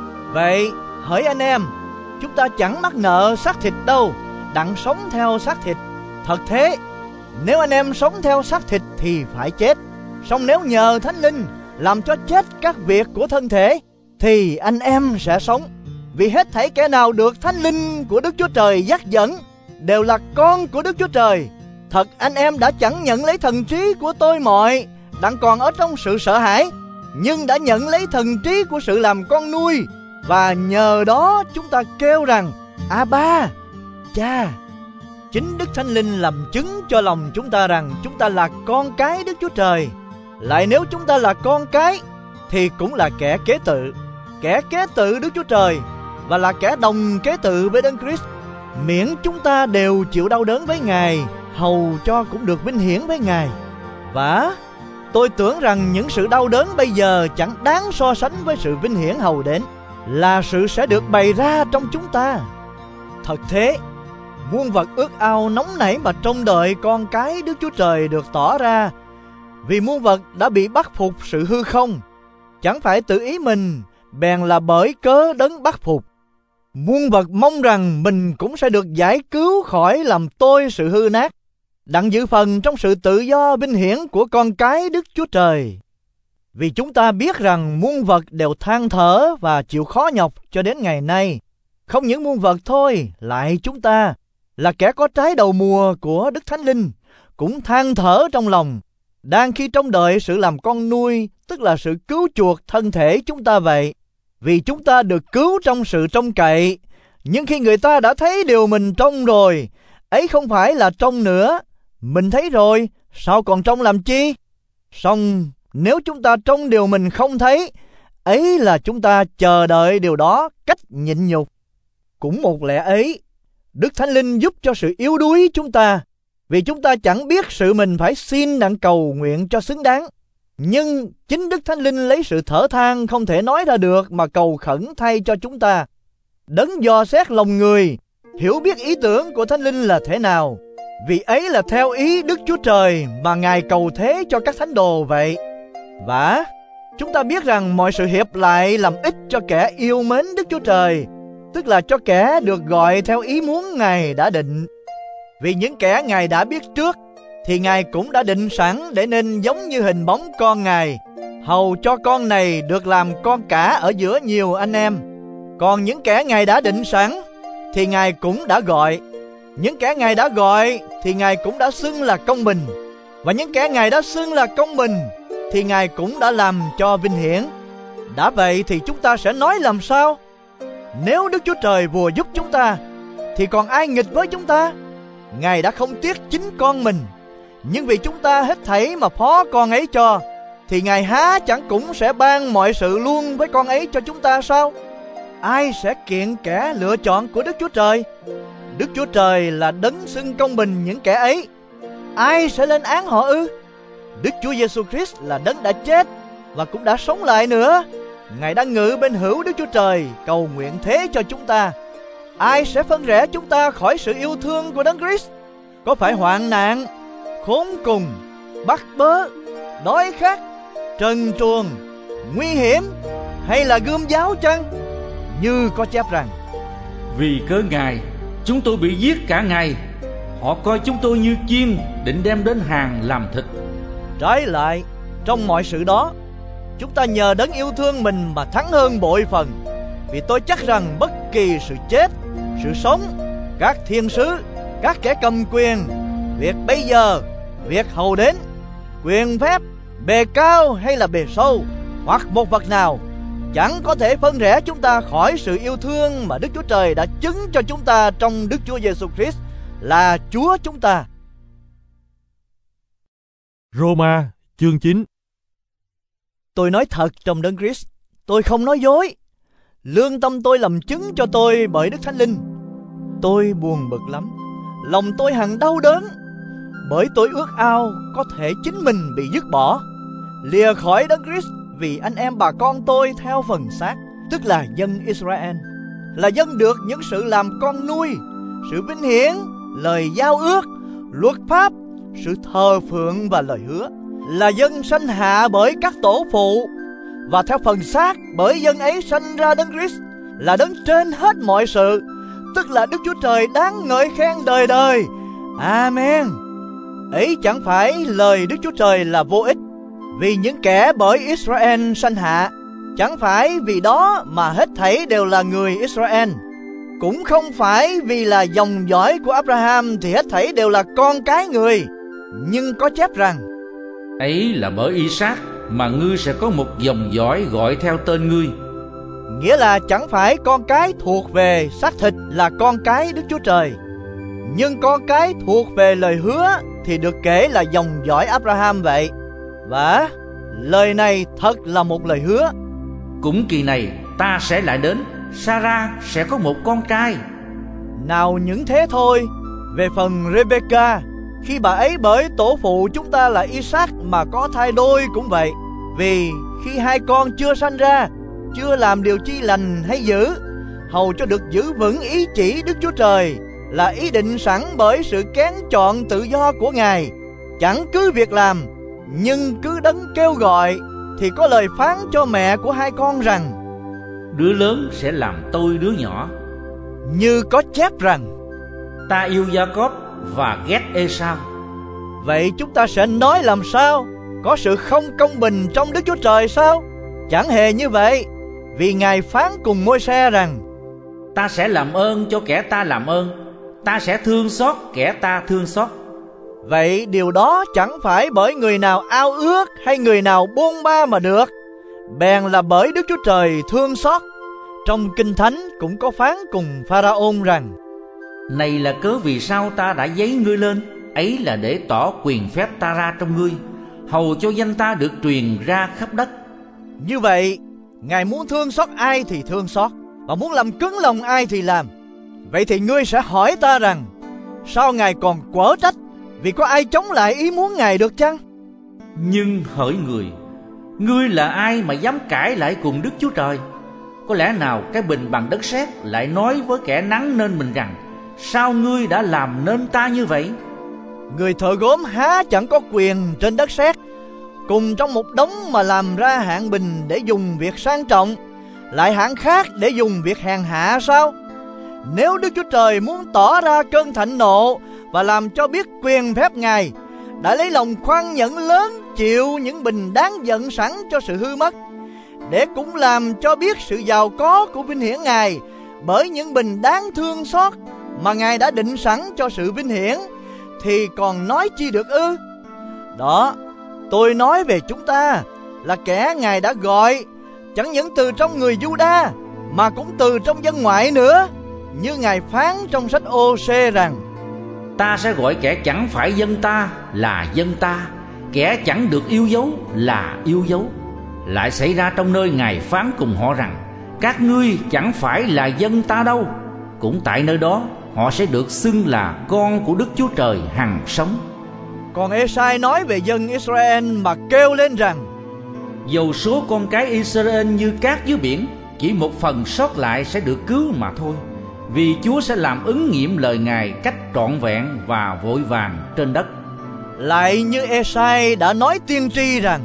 Vậy hỡi anh em, chúng ta chẳng mắc nợ xác thịt đâu, đặng sống theo xác thịt. Thật thế, nếu anh em sống theo xác thịt thì phải chết. Song nếu nhờ Thánh Linh làm cho chết các việc của thân thể thì anh em sẽ sống. Vì hết thảy kẻ nào được Thánh Linh của Đức Chúa Trời dắt dẫn đều là con của Đức Chúa Trời. Thật anh em đã chẳng nhận lấy thần trí của tôi mọi, đặng còn ở trong sự sợ hãi, nhưng đã nhận lấy thần trí của sự làm con nuôi. Và nhờ đó chúng ta kêu rằng Abba, Cha. Chính Đức Thánh Linh làm chứng cho lòng chúng ta rằng chúng ta là con cái Đức Chúa Trời. Lại nếu chúng ta là con cái thì cũng là kẻ kế tự, kẻ kế tự Đức Chúa Trời, và là kẻ đồng kế tự với Đấng Christ, miễn chúng ta đều chịu đau đớn với Ngài, hầu cho cũng được vinh hiển với Ngài. Và tôi tưởng rằng những sự đau đớn bây giờ chẳng đáng so sánh với sự vinh hiển hầu đến, là sự sẽ được bày ra trong chúng ta. Thật thế, muôn vật ước ao nóng nảy mà trông đợi con cái Đức Chúa Trời được tỏ ra, vì muôn vật đã bị bắt phục sự hư không, chẳng phải tự ý mình, bèn là bởi cớ Đấng bắt phục. Muôn vật mong rằng mình cũng sẽ được giải cứu khỏi làm tôi sự hư nát, đặng giữ phần trong sự tự do vinh hiển của con cái Đức Chúa Trời. Vì chúng ta biết rằng muôn vật đều than thở và chịu khó nhọc cho đến ngày nay. Không những muôn vật thôi, lại chúng ta là kẻ có trái đầu mùa của Đức Thánh Linh cũng than thở trong lòng, đang khi trông đợi sự làm con nuôi, tức là sự cứu chuộc thân thể chúng ta vậy. Vì chúng ta được cứu trong sự trông cậy. Nhưng khi người ta đã thấy điều mình trông rồi, ấy không phải là trông nữa. Mình thấy rồi, sao còn trông làm chi? Song nếu chúng ta trông điều mình không thấy, ấy là chúng ta chờ đợi điều đó cách nhịn nhục. Cũng một lẽ ấy, Đức Thánh Linh giúp cho sự yếu đuối chúng ta, vì chúng ta chẳng biết sự mình phải xin đặng cầu nguyện cho xứng đáng. Nhưng chính Đức Thánh Linh lấy sự thở than không thể nói ra được mà cầu khẩn thay cho chúng ta. Đấng dò xét lòng người, hiểu biết ý tưởng của Thánh Linh là thế nào, vì ấy là theo ý Đức Chúa Trời mà Ngài cầu thế cho các thánh đồ vậy. Và chúng ta biết rằng mọi sự hiệp lại làm ích cho kẻ yêu mến Đức Chúa Trời, tức là cho kẻ được gọi theo ý muốn Ngài đã định. Vì những kẻ Ngài đã biết trước thì Ngài cũng đã định sẵn để nên giống như hình bóng con Ngài, hầu cho con này được làm con cả ở giữa nhiều anh em. Còn những kẻ Ngài đã định sẵn thì Ngài cũng đã gọi. Những kẻ Ngài đã gọi thì Ngài cũng đã xưng là công bình. Và những kẻ Ngài đã xưng là công bình thì Ngài cũng đã làm cho vinh hiển. Đã vậy thì chúng ta sẽ nói làm sao? Nếu Đức Chúa Trời vừa giúp chúng ta thì còn ai nghịch với chúng ta? Ngài đã không tiếc chính con mình, nhưng vì chúng ta hết thảy mà phó con ấy cho, thì Ngài há chẳng cũng sẽ ban mọi sự luôn với con ấy cho chúng ta sao? Ai sẽ kiện kẻ lựa chọn của Đức Chúa Trời? Đức Chúa Trời là đấng xưng công bình những kẻ ấy. Ai sẽ lên án họ ư? Đức Chúa Giêsu Christ là đấng đã chết và cũng đã sống lại nữa. Ngài đang ngự bên hữu Đức Chúa Trời, cầu nguyện thế cho chúng ta. Ai sẽ phân rẽ chúng ta khỏi sự yêu thương của Đấng Christ? Có phải hoạn nạn, khốn cùng, bắt bớ, đói khát, trần truồng, nguy hiểm, hay là gươm giáo chăng? Như có chép rằng: Vì cớ Ngài, chúng tôi bị giết cả ngày. Họ coi chúng tôi như chim, định đem đến hàng làm thịt. Trái lại, trong mọi sự đó, chúng ta nhờ đấng yêu thương mình mà thắng hơn bội phần. Vì tôi chắc rằng bất kỳ sự chết, sự sống, các thiên sứ, các kẻ cầm quyền, việc bây giờ, việc hầu đến, quyền phép, bề cao hay là bề sâu, hoặc một vật nào, chẳng có thể phân rẽ chúng ta khỏi sự yêu thương mà Đức Chúa Trời đã chứng cho chúng ta trong Đức Chúa Giêsu Christ là Chúa chúng ta. Roma chương chín. Tôi nói thật trong Đấng Christ, tôi không nói dối. Lương tâm tôi làm chứng cho tôi bởi Đức Thánh Linh. Tôi buồn bực lắm, lòng tôi hằng đau đớn, bởi tôi ước ao có thể chính mình bị dứt bỏ, lìa khỏi Đấng Christ, vì anh em bà con tôi theo phần xác, tức là dân Israel, là dân được những sự làm con nuôi, sự vinh hiển, lời giao ước, luật pháp, sự thờ phượng và lời hứa. Là dân sanh hạ bởi các tổ phụ, và theo phần xác bởi dân ấy sanh ra Đấng Christ, là đấng trên hết mọi sự, tức là Đức Chúa Trời đáng ngợi khen đời đời. Amen. Ấy chẳng phải lời Đức Chúa Trời là vô ích, vì những kẻ bởi Israel sanh hạ, chẳng phải vì đó mà hết thảy đều là người Israel, cũng không phải vì là dòng dõi của Abraham thì hết thảy đều là con cái người. Nhưng có chép rằng: Ấy là bởi Isaac mà ngươi sẽ có một dòng dõi gọi theo tên ngươi. Nghĩa là chẳng phải con cái thuộc về xác thịt là con cái Đức Chúa Trời, nhưng con cái thuộc về lời hứa thì được kể là dòng dõi Abraham vậy. Và lời này thật là một lời hứa. Cũng kỳ này ta sẽ lại đến, Sarah sẽ có một con trai. Nào những thế thôi, về phần Rebecca, khi bà ấy bởi tổ phụ chúng ta là Isaac mà có thai đôi cũng vậy. Vì khi hai con chưa sanh ra, chưa làm điều chi lành hay dữ, hầu cho được giữ vững ý chỉ Đức Chúa Trời, là ý định sẵn bởi sự kén chọn tự do của Ngài, chẳng cứ việc làm, nhưng cứ đấng kêu gọi, thì có lời phán cho mẹ của hai con rằng: Đứa lớn sẽ làm tôi đứa nhỏ. Như có chép rằng: Ta yêu Gia-cốp và ghét Ê-sao. Vậy chúng ta sẽ nói làm sao? Có sự không công bình trong Đức Chúa Trời sao? Chẳng hề như vậy, vì Ngài phán cùng Môi-se rằng: Ta sẽ làm ơn cho kẻ ta làm ơn, ta sẽ thương xót kẻ ta thương xót. Vậy điều đó chẳng phải bởi người nào ao ước hay người nào bôn ba mà được, bèn là bởi Đức Chúa Trời thương xót. Trong Kinh Thánh cũng có phán cùng Pharaôn rằng: Này là cớ vì sao ta đã giấy ngươi lên, ấy là để tỏ quyền phép ta ra trong ngươi, hầu cho danh ta được truyền ra khắp đất. Như vậy, Ngài muốn thương xót ai thì thương xót, và muốn làm cứng lòng ai thì làm. Vậy thì ngươi sẽ hỏi ta rằng: sao Ngài còn quở trách? Vì có ai chống lại ý muốn Ngài được chăng? Nhưng hỡi người, ngươi là ai mà dám cãi lại cùng Đức Chúa Trời? Có lẽ nào cái bình bằng đất sét lại nói với kẻ nắng nên mình rằng: sao ngươi đã làm nên ta như vậy? Người thợ gốm há chẳng có quyền trên đất sét, cùng trong một đống mà làm ra hạng bình để dùng việc sang trọng, lại hạng khác để dùng việc hèn hạ sao? Nếu Đức Chúa Trời muốn tỏ ra cơn thạnh nộ và làm cho biết quyền phép Ngài, đã lấy lòng khoan nhẫn lớn chịu những bình đáng giận sẵn cho sự hư mất, để cũng làm cho biết sự giàu có của vinh hiển Ngài bởi những bình đáng thương xót mà Ngài đã định sẵn cho sự vinh hiển, thì còn nói chi được ư? Đó, tôi nói về chúng ta là kẻ Ngài đã gọi, chẳng những từ trong người Giu-đa mà cũng từ trong dân ngoại nữa, như Ngài phán trong sách Ô-sê rằng: Ta sẽ gọi kẻ chẳng phải dân ta là dân ta, kẻ chẳng được yêu dấu là yêu dấu. Lại xảy ra trong nơi Ngài phán cùng họ rằng: các ngươi chẳng phải là dân ta đâu. Cũng tại nơi đó họ sẽ được xưng là con của Đức Chúa Trời hằng sống. Còn Ê-sai nói về dân Israel mà kêu lên rằng: dầu số con cái Israel như cát dưới biển, chỉ một phần sót lại sẽ được cứu mà thôi, vì Chúa sẽ làm ứng nghiệm lời Ngài cách trọn vẹn và vội vàng trên đất. Lại như Ê-sai đã nói tiên tri rằng: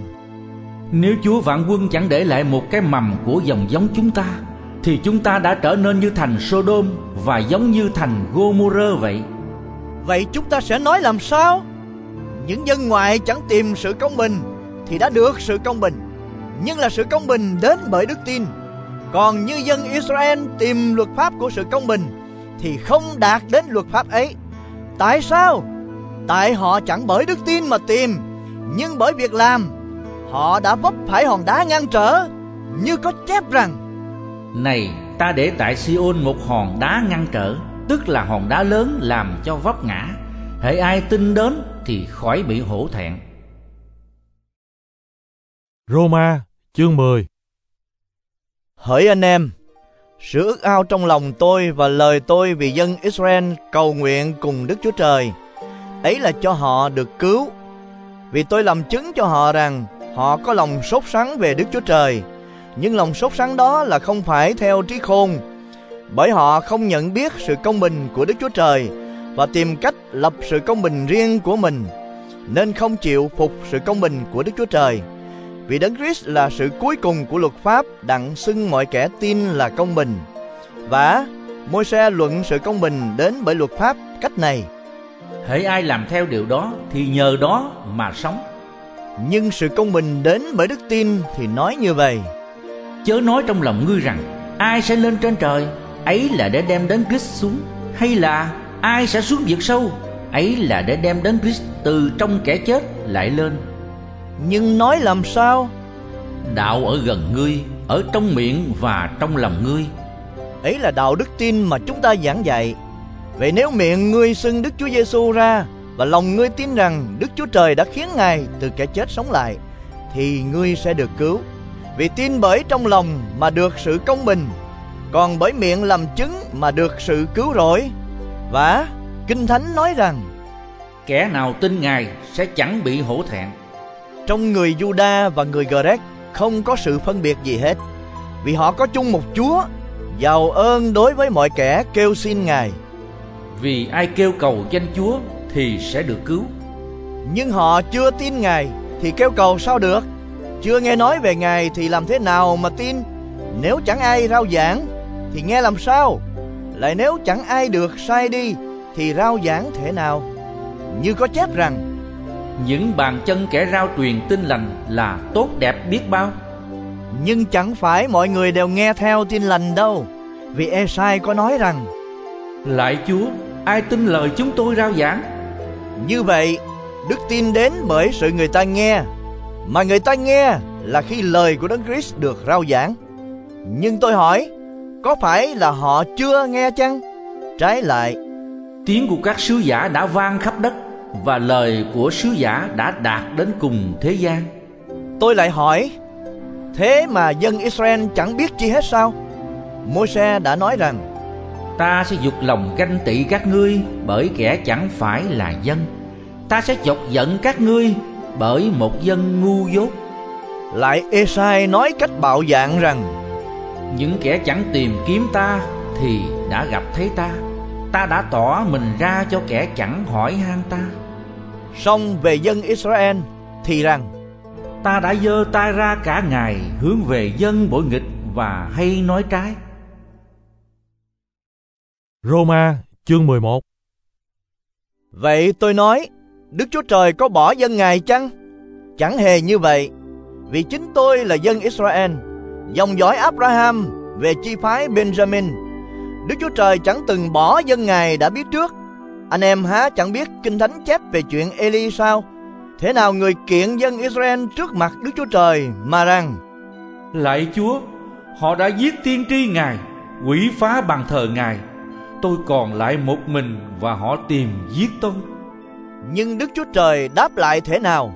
nếu Chúa vạn quân chẳng để lại một cái mầm của dòng giống chúng ta, thì chúng ta đã trở nên như thành Sodom và giống như thành Gô-mô-rơ vậy. Vậy chúng ta sẽ nói làm sao? Những dân ngoại chẳng tìm sự công bình thì đã được sự công bình, nhưng là sự công bình đến bởi đức tin. Còn như dân Israel tìm luật pháp của sự công bình thì không đạt đến luật pháp ấy. Tại sao? Tại họ chẳng bởi đức tin mà tìm, nhưng bởi việc làm. Họ đã vấp phải hòn đá ngăn trở, như có chép rằng: này, ta để tại Si-ôn một hòn đá ngăn trở, tức là hòn đá lớn làm cho vấp ngã. Hễ ai tin đến thì khỏi bị hổ thẹn. Roma chương mười. Hỡi anh em, sự ước ao trong lòng tôi và lời tôi vì dân Israel cầu nguyện cùng Đức Chúa Trời, ấy là cho họ được cứu. Vì tôi làm chứng cho họ rằng họ có lòng sốt sắng về Đức Chúa Trời, nhưng lòng sốt sắng đó là không phải theo trí khôn, bởi họ không nhận biết sự công bình của Đức Chúa Trời, và tìm cách lập sự công bình riêng của mình, nên không chịu phục sự công bình của Đức Chúa Trời. Vì Đấng Christ là sự cuối cùng của luật pháp, đặng xưng mọi kẻ tin là công bình. Và Môi-se luận sự công bình đến bởi luật pháp cách này: hễ ai làm theo điều đó thì nhờ đó mà sống. Nhưng sự công bình đến bởi đức tin thì nói như vậy: Chớ nói trong lòng ngươi rằng ai sẽ lên trên trời, ấy là để đem Đấng Christ xuống, hay là ai sẽ xuống vực sâu, ấy là để đem Đấng Christ từ trong kẻ chết lại lên. Nhưng nói làm sao? Đạo ở gần ngươi, ở trong miệng và trong lòng ngươi. Ấy là đạo đức tin mà chúng ta giảng dạy. Vậy nếu miệng ngươi xưng Đức Chúa Giêsu ra và lòng ngươi tin rằng Đức Chúa Trời đã khiến Ngài từ kẻ chết sống lại, thì ngươi sẽ được cứu. Vì tin bởi trong lòng mà được sự công bình, còn bởi miệng làm chứng mà được sự cứu rỗi. Và Kinh Thánh nói rằng: kẻ nào tin Ngài sẽ chẳng bị hổ thẹn. Trong người Giu-đa và người Gơ-rét không có sự phân biệt gì hết, vì họ có chung một Chúa, giàu ơn đối với mọi kẻ kêu xin Ngài. Vì ai kêu cầu danh Chúa thì sẽ được cứu. Nhưng họ chưa tin Ngài thì kêu cầu sao được? Chưa nghe nói về Ngài thì làm thế nào mà tin? Nếu chẳng ai rao giảng thì nghe làm sao? Lại nếu chẳng ai được sai đi thì rao giảng thế nào? Như có chép rằng: những bàn chân kẻ rao truyền tin lành là tốt đẹp biết bao. Nhưng chẳng phải mọi người đều nghe theo tin lành đâu. Vì Ê-sai có nói rằng: lạy Chúa, ai tin lời chúng tôi rao giảng? Như vậy, đức tin đến bởi sự người ta nghe, mà người ta nghe là khi lời của Đấng Christ được rao giảng. Nhưng tôi hỏi, có phải là họ chưa nghe chăng? Trái lại, tiếng của các sứ giả đã vang khắp đất, và lời của sứ giả đã đạt đến cùng thế gian. Tôi lại hỏi, thế mà dân Israel chẳng biết chi hết sao? Môi-se đã nói rằng: ta sẽ giục lòng ganh tị các ngươi bởi kẻ chẳng phải là dân. Ta sẽ chọc giận các ngươi bởi một dân ngu dốt. Lại Ê-sai nói cách bạo dạn rằng: những kẻ chẳng tìm kiếm ta thì đã gặp thấy ta. Ta đã tỏ mình ra cho kẻ chẳng hỏi han ta. Song về dân Israel thì rằng: ta đã giơ tay ra cả ngày hướng về dân bội nghịch và hay nói trái. Roma chương mười một. Vậy tôi nói, Đức Chúa Trời có bỏ dân Ngài chăng? Chẳng hề như vậy. Vì chính tôi là dân Israel, dòng dõi Abraham, về chi phái Benjamin. Đức Chúa Trời chẳng từng bỏ dân Ngài đã biết trước. Anh em há chẳng biết Kinh Thánh chép về chuyện Eli sao? Thế nào người kiện dân Israel trước mặt Đức Chúa Trời mà rằng: lạy Chúa, họ đã giết tiên tri Ngài, quỷ phá bàn thờ Ngài. Tôi còn lại một mình và họ tìm giết tôi. Nhưng Đức Chúa Trời đáp lại thế nào?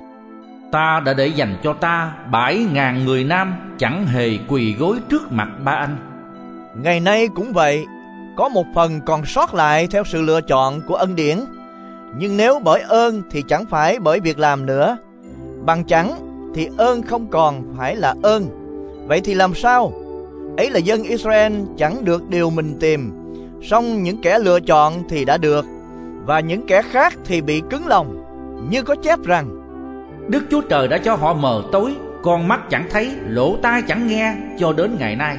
Ta đã để dành cho ta bảy ngàn người nam chẳng hề quỳ gối trước mặt ba anh. Ngày nay cũng vậy, có một phần còn sót lại theo sự lựa chọn của ân điển. Nhưng nếu bởi ơn thì chẳng phải bởi việc làm nữa. Bằng chẳng thì ơn không còn phải là ơn. Vậy thì làm sao? Ấy là dân Israel chẳng được điều mình tìm, song những kẻ lựa chọn thì đã được, và những kẻ khác thì bị cứng lòng. Như có chép rằng: Đức Chúa Trời đã cho họ mờ tối, con mắt chẳng thấy, lỗ tai chẳng nghe cho đến ngày nay.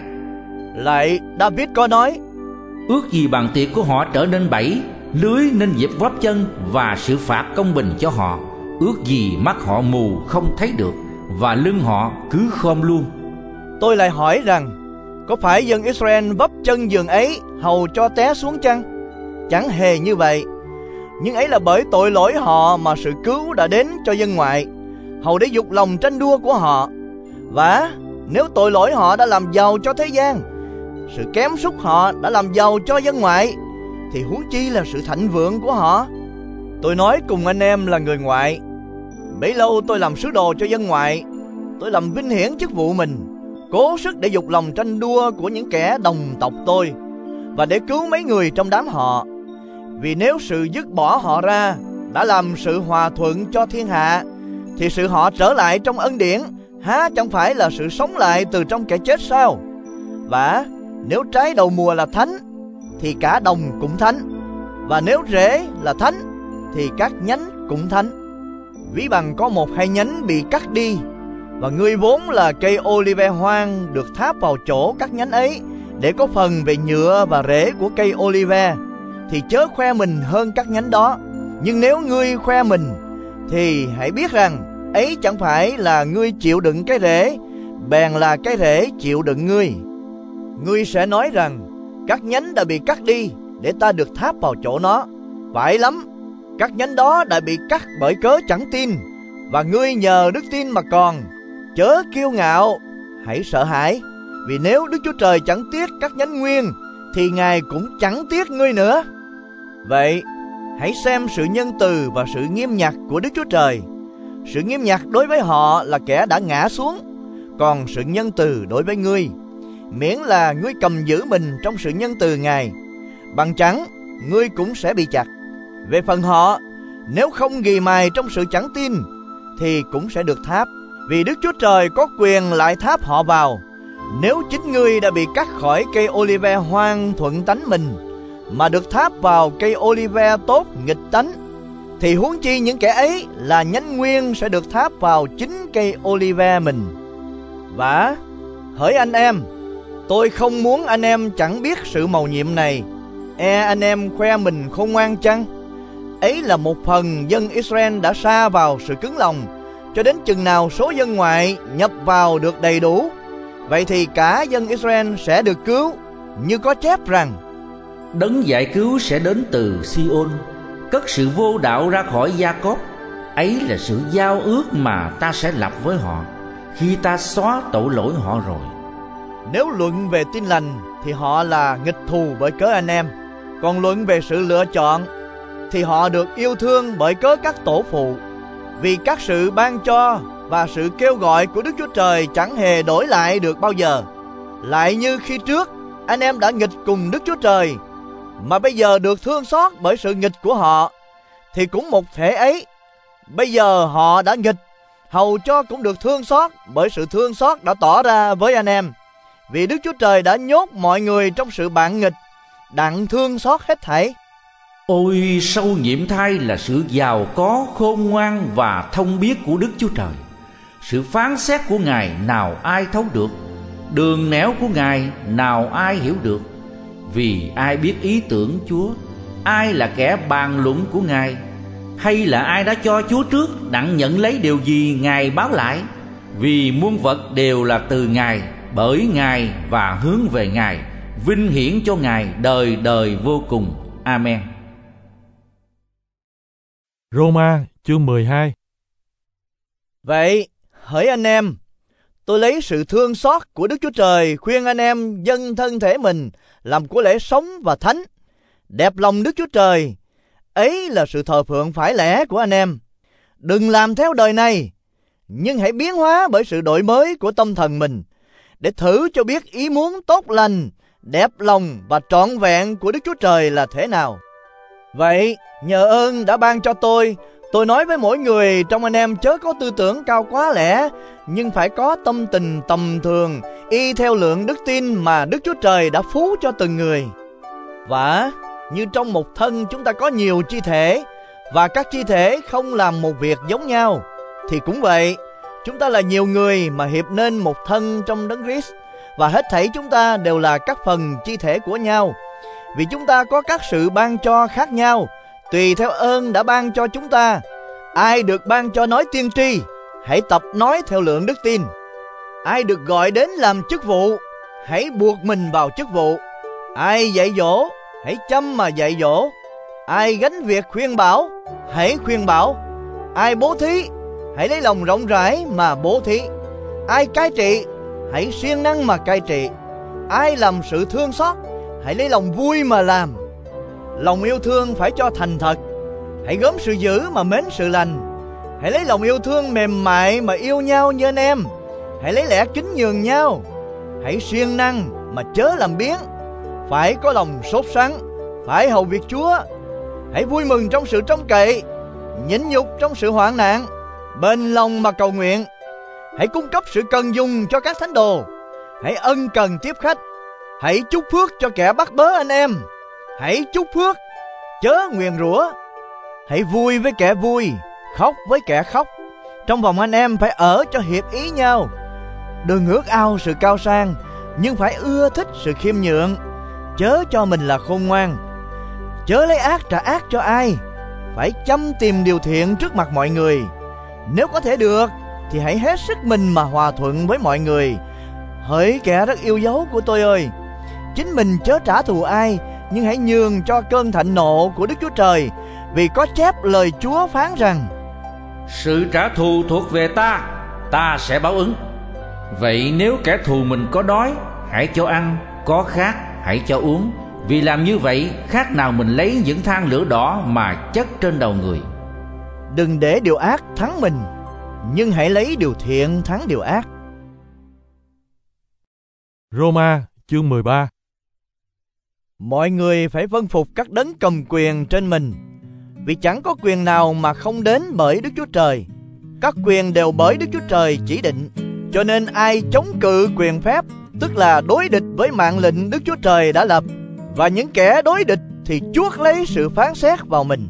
Lại David có nói: ước gì bàn tiệc của họ trở nên bẫy, lưới nên dịp vấp chân, và sự phạt công bình cho họ. Ước gì mắt họ mù không thấy được, và lưng họ cứ khom luôn. Tôi lại hỏi rằng, có phải dân Israel vấp chân giường ấy hầu cho té xuống chăng? Chẳng hề như vậy. Nhưng ấy là bởi tội lỗi họ mà sự cứu đã đến cho dân ngoại, hầu để dục lòng tranh đua của họ. Và nếu tội lỗi họ đã làm giàu cho thế gian, sự kém sút họ đã làm giàu cho dân ngoại, thì huống chi là sự thịnh vượng của họ. Tôi nói cùng anh em là người ngoại, bấy lâu tôi làm sứ đồ cho dân ngoại. Tôi làm vinh hiển chức vụ mình, cố sức để dục lòng tranh đua của những kẻ đồng tộc tôi, và để cứu mấy người trong đám họ. Vì nếu sự dứt bỏ họ ra đã làm sự hòa thuận cho thiên hạ, thì sự họ trở lại trong ân điển há chẳng phải là sự sống lại từ trong kẻ chết sao? Và nếu trái đầu mùa là thánh, thì cả đồng cũng thánh. Và nếu rễ là thánh thì các nhánh cũng thánh. Ví bằng có một hai nhánh bị cắt đi, và ngươi vốn là cây olive hoang được tháp vào chỗ các nhánh ấy để có phần về nhựa và rễ của cây olive, thì chớ khoe mình hơn các nhánh đó. Nhưng nếu ngươi khoe mình thì hãy biết rằng ấy chẳng phải là ngươi chịu đựng cái rễ, bèn là cái rễ chịu đựng ngươi. Ngươi sẽ nói rằng các nhánh đã bị cắt đi để ta được tháp vào chỗ nó. Phải lắm, các nhánh đó đã bị cắt bởi cớ chẳng tin, và ngươi nhờ đức tin mà còn. Chớ kiêu ngạo, hãy sợ hãi, vì nếu Đức Chúa Trời chẳng tiếc các nhánh nguyên thì Ngài cũng chẳng tiếc ngươi nữa. Vậy hãy xem sự nhân từ và sự nghiêm nhặt của Đức Chúa Trời. Sự nghiêm nhặt đối với họ là kẻ đã ngã xuống, còn sự nhân từ đối với ngươi, miễn là ngươi cầm giữ mình trong sự nhân từ Ngài, bằng chẳng ngươi cũng sẽ bị chặt. Về phần họ, nếu không ghì mài trong sự chẳng tin thì cũng sẽ được tháp, vì Đức Chúa Trời có quyền lại tháp họ vào. Nếu chính ngươi đã bị cắt khỏi cây olive hoang thuận tánh mình mà được tháp vào cây olive tốt nghịch tánh, thì huống chi những kẻ ấy là nhánh nguyên sẽ được tháp vào chính cây olive mình. Vả, hỡi anh em, tôi không muốn anh em chẳng biết sự mầu nhiệm này. E anh em khoe mình khôn ngoan chăng? Ấy là một phần dân Israel đã sa vào sự cứng lòng, cho đến chừng nào số dân ngoại nhập vào được đầy đủ. Vậy thì cả dân Israel sẽ được cứu, như có chép rằng: Đấng giải cứu sẽ đến từ Si-ôn, cất sự vô đạo ra khỏi Gia-cốp. Ấy là sự giao ước mà ta sẽ lập với họ khi ta xóa tội lỗi họ rồi. Nếu luận về tin lành thì họ là nghịch thù bởi cớ anh em. Còn luận về sự lựa chọn thì họ được yêu thương bởi cớ các tổ phụ. Vì các sự ban cho và sự kêu gọi của Đức Chúa Trời chẳng hề đổi lại được bao giờ. Lại như khi trước anh em đã nghịch cùng Đức Chúa Trời, mà bây giờ được thương xót bởi sự nghịch của họ, thì cũng một thể ấy, bây giờ họ đã nghịch, hầu cho cũng được thương xót bởi sự thương xót đã tỏ ra với anh em. Vì Đức Chúa Trời đã nhốt mọi người trong sự bạn nghịch, đặng thương xót hết thảy. Ôi, sâu nhiệm thai là sự giàu có, khôn ngoan và thông biết của Đức Chúa Trời. Sự phán xét của Ngài nào ai thấu được, đường nẻo của Ngài nào ai hiểu được. Vì ai biết ý tưởng Chúa? Ai là kẻ bàn luận của Ngài? Hay là ai đã cho Chúa trước đặng nhận lấy điều gì Ngài báo lại? Vì muôn vật đều là từ Ngài, bởi Ngài và hướng về Ngài. Vinh hiển cho Ngài đời đời vô cùng. Amen. Roma chương mười hai. Vậy, hỡi anh em, tôi lấy sự thương xót của Đức Chúa Trời khuyên anh em dâng thân thể mình làm của lễ sống và thánh, đẹp lòng Đức Chúa Trời. Ấy là sự thờ phượng phải lẽ của anh em. Đừng làm theo đời này, nhưng hãy biến hóa bởi sự đổi mới của tâm thần mình, để thử cho biết ý muốn tốt lành, đẹp lòng và trọn vẹn của Đức Chúa Trời là thế nào. Vậy, nhờ ơn đã ban cho tôi, tôi nói với mỗi người trong anh em chớ có tư tưởng cao quá lẽ, nhưng phải có tâm tình tầm thường, y theo lượng đức tin mà Đức Chúa Trời đã phú cho từng người. Và như trong một thân chúng ta có nhiều chi thể, và các chi thể không làm một việc giống nhau, thì cũng vậy, chúng ta là nhiều người mà hiệp nên một thân trong Đấng Christ, và hết thảy chúng ta đều là các phần chi thể của nhau. Vì chúng ta có các sự ban cho khác nhau, tùy theo ơn đã ban cho chúng ta. Ai được ban cho nói tiên tri, hãy tập nói theo lượng đức tin. Ai được gọi đến làm chức vụ, hãy buộc mình vào chức vụ. Ai dạy dỗ, hãy chăm mà dạy dỗ. Ai gánh việc khuyên bảo, hãy khuyên bảo. Ai bố thí, hãy lấy lòng rộng rãi mà bố thí. Ai cai trị, hãy siêng năng mà cai trị. Ai làm sự thương xót, hãy lấy lòng vui mà làm. Lòng yêu thương phải cho thành thật. Hãy gớm sự dữ mà mến sự lành. Hãy lấy lòng yêu thương mềm mại mà yêu nhau như anh em. Hãy lấy lẽ kính nhường nhau. Hãy siêng năng mà chớ làm biếng. Phải có lòng sốt sắng, phải hầu việc Chúa. Hãy vui mừng trong sự trông cậy, nhịn nhục trong sự hoạn nạn, bền lòng mà cầu nguyện. Hãy cung cấp sự cần dùng cho các thánh đồ. Hãy ân cần tiếp khách. Hãy chúc phước cho kẻ bắt bớ anh em. Hãy chúc phước. chớ nguyền rủa. Hãy vui với kẻ vui, khóc với kẻ khóc. Trong vòng anh em phải ở cho hiệp ý nhau. Đừng ước ao sự cao sang, nhưng phải ưa thích sự khiêm nhượng. Chớ cho mình là khôn ngoan. Chớ lấy ác trả ác cho ai. Phải chăm tìm điều thiện trước mặt mọi người. Nếu có thể được thì hãy hết sức mình mà hòa thuận với mọi người. Hỡi kẻ rất yêu dấu của tôi ơi, chính mình chớ trả thù ai, nhưng hãy nhường cho cơn thạnh nộ của Đức Chúa Trời. Vì có chép lời Chúa phán rằng: sự trả thù thuộc về ta, ta sẽ báo ứng. Vậy nếu kẻ thù mình có đói, hãy cho ăn, có khát, hãy cho uống. Vì làm như vậy khác nào mình lấy những than lửa đỏ mà chất trên đầu người. Đừng để điều ác thắng mình, nhưng hãy lấy điều thiện thắng điều ác. Roma chương mười ba. Mọi người phải vâng phục các đấng cầm quyền trên mình, vì chẳng có quyền nào mà không đến bởi Đức Chúa Trời. Các quyền đều bởi Đức Chúa Trời chỉ định. Cho nên ai chống cự quyền phép, tức là đối địch với mạng lệnh Đức Chúa Trời đã lập, và những kẻ đối địch thì chuốc lấy sự phán xét vào mình.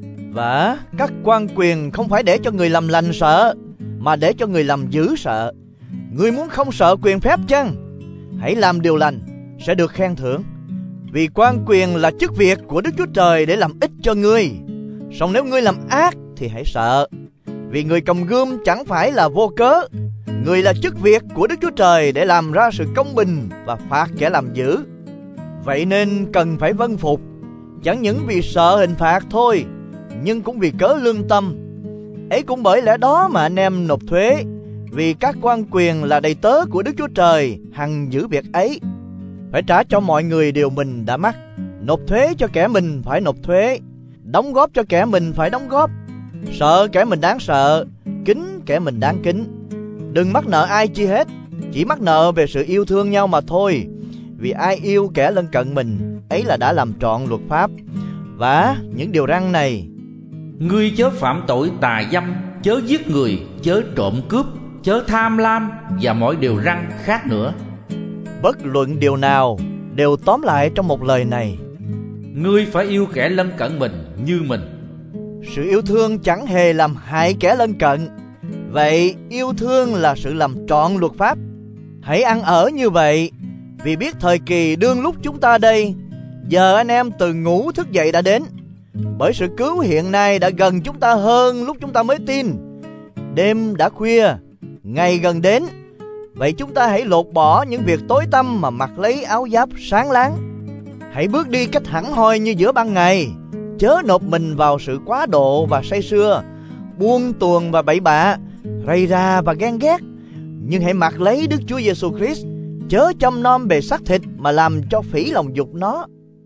Và các quan quyền không phải để cho người làm lành sợ, mà để cho người làm dữ sợ. Ngươi muốn không sợ quyền phép chăng? Hãy làm điều lành, sẽ được khen thưởng. Vì quan quyền là chức việc của Đức Chúa Trời để làm ích cho ngươi. Song nếu ngươi làm ác thì hãy sợ, vì người cầm gươm chẳng phải là vô cớ. Người là chức việc của Đức Chúa Trời để làm ra sự công bình và phạt kẻ làm dữ. Vậy nên cần phải vâng phục, chẳng những vì sợ hình phạt thôi, nhưng cũng vì cớ lương tâm. Ấy cũng bởi lẽ đó mà anh em nộp thuế, vì các quan quyền là đầy tớ của Đức Chúa Trời, hằng giữ việc ấy. Phải trả cho mọi người điều mình đã mắc. Nộp thuế cho kẻ mình phải nộp thuế, đóng góp cho kẻ mình phải đóng góp. Sợ kẻ mình đáng sợ, kính kẻ mình đáng kính. Đừng mắc nợ ai chi hết, chỉ mắc nợ về sự yêu thương nhau mà thôi. Vì ai yêu kẻ lân cận mình, ấy là đã làm trọn luật pháp. Và những điều răn này: ngươi chớ phạm tội tà dâm, chớ giết người, chớ trộm cướp, chớ tham lam, và mọi điều răn khác nữa. Bất luận điều nào đều tóm lại trong một lời này: ngươi phải yêu kẻ lân cận mình như mình. Sự yêu thương chẳng hề làm hại kẻ lân cận. Vậy yêu thương là sự làm trọn luật pháp. Hãy ăn ở như vậy, vì biết thời kỳ đương lúc chúng ta đây, giờ anh em từ ngủ thức dậy đã đến. Bởi sự cứu hiện nay đã gần chúng ta hơn lúc chúng ta mới tin. Đêm đã khuya, ngày gần đến. Vậy chúng ta hãy lột bỏ những việc tối tăm mà mặc lấy áo giáp sáng láng. Hãy bước đi cách hẳn hoi như giữa ban ngày. Chớ nộp mình vào sự quá độ và say sưa, buông tuồng và bậy bạ, rầy ra và ghen ghét. Nhưng hãy mặc lấy Đức Chúa Giêsu Christ. Chớ chăm nom bề xác thịt mà làm cho phỉ lòng dục nó.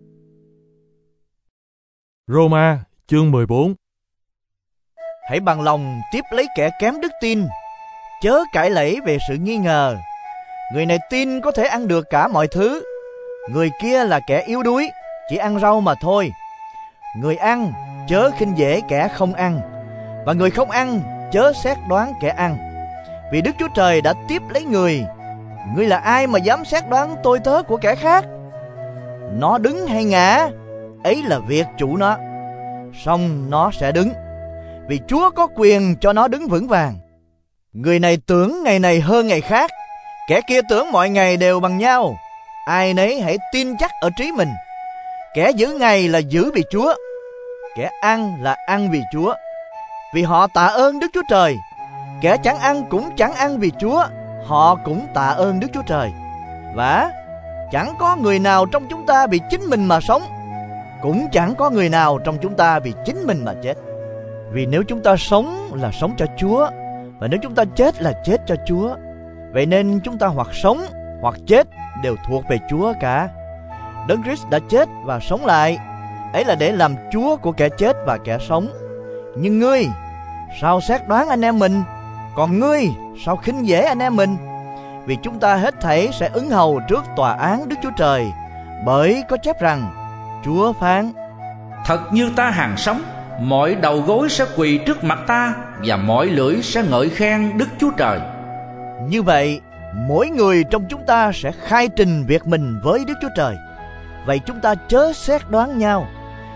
Roma chương mười bốn. Hãy bằng lòng tiếp lấy kẻ kém đức tin, chớ cãi lẫy về sự nghi ngờ. Người này tin có thể ăn được cả mọi thứ, người kia là kẻ yếu đuối, chỉ ăn rau mà thôi. Người ăn chớ khinh dễ kẻ không ăn, và người không ăn chớ xét đoán kẻ ăn. Vì Đức Chúa Trời đã tiếp lấy người. Ngươi là ai mà dám xét đoán tôi tớ của kẻ khác? Nó đứng hay ngã, ấy là việc chủ nó. Song nó sẽ đứng, vì Chúa có quyền cho nó đứng vững vàng. Người này tưởng ngày này hơn ngày khác, kẻ kia tưởng mọi ngày đều bằng nhau. Ai nấy hãy tin chắc ở trí mình. Kẻ giữ ngày là giữ vì Chúa, kẻ ăn là ăn vì Chúa, vì họ tạ ơn Đức Chúa Trời. Kẻ chẳng ăn cũng chẳng ăn vì Chúa, họ cũng tạ ơn Đức Chúa Trời. Và chẳng có người nào trong chúng ta vì chính mình mà sống, cũng chẳng có người nào trong chúng ta vì chính mình mà chết. Vì nếu chúng ta sống là sống cho Chúa, và nếu chúng ta chết là chết cho Chúa. Vậy nên chúng ta hoặc sống hoặc chết đều thuộc về Chúa cả. Đấng Christ đã chết và sống lại, ấy là để làm Chúa của kẻ chết và kẻ sống. Nhưng ngươi sao xét đoán anh em mình? Còn ngươi sao khinh dễ anh em mình? Vì chúng ta hết thảy sẽ ứng hầu trước tòa án Đức Chúa Trời. Bởi có chép rằng, Chúa phán: thật như ta hàng sống, mọi đầu gối sẽ quỳ trước mặt ta, và mọi lưỡi sẽ ngợi khen Đức Chúa Trời. Như vậy, mỗi người trong chúng ta sẽ khai trình việc mình với Đức Chúa Trời. Vậy chúng ta chớ xét đoán nhau,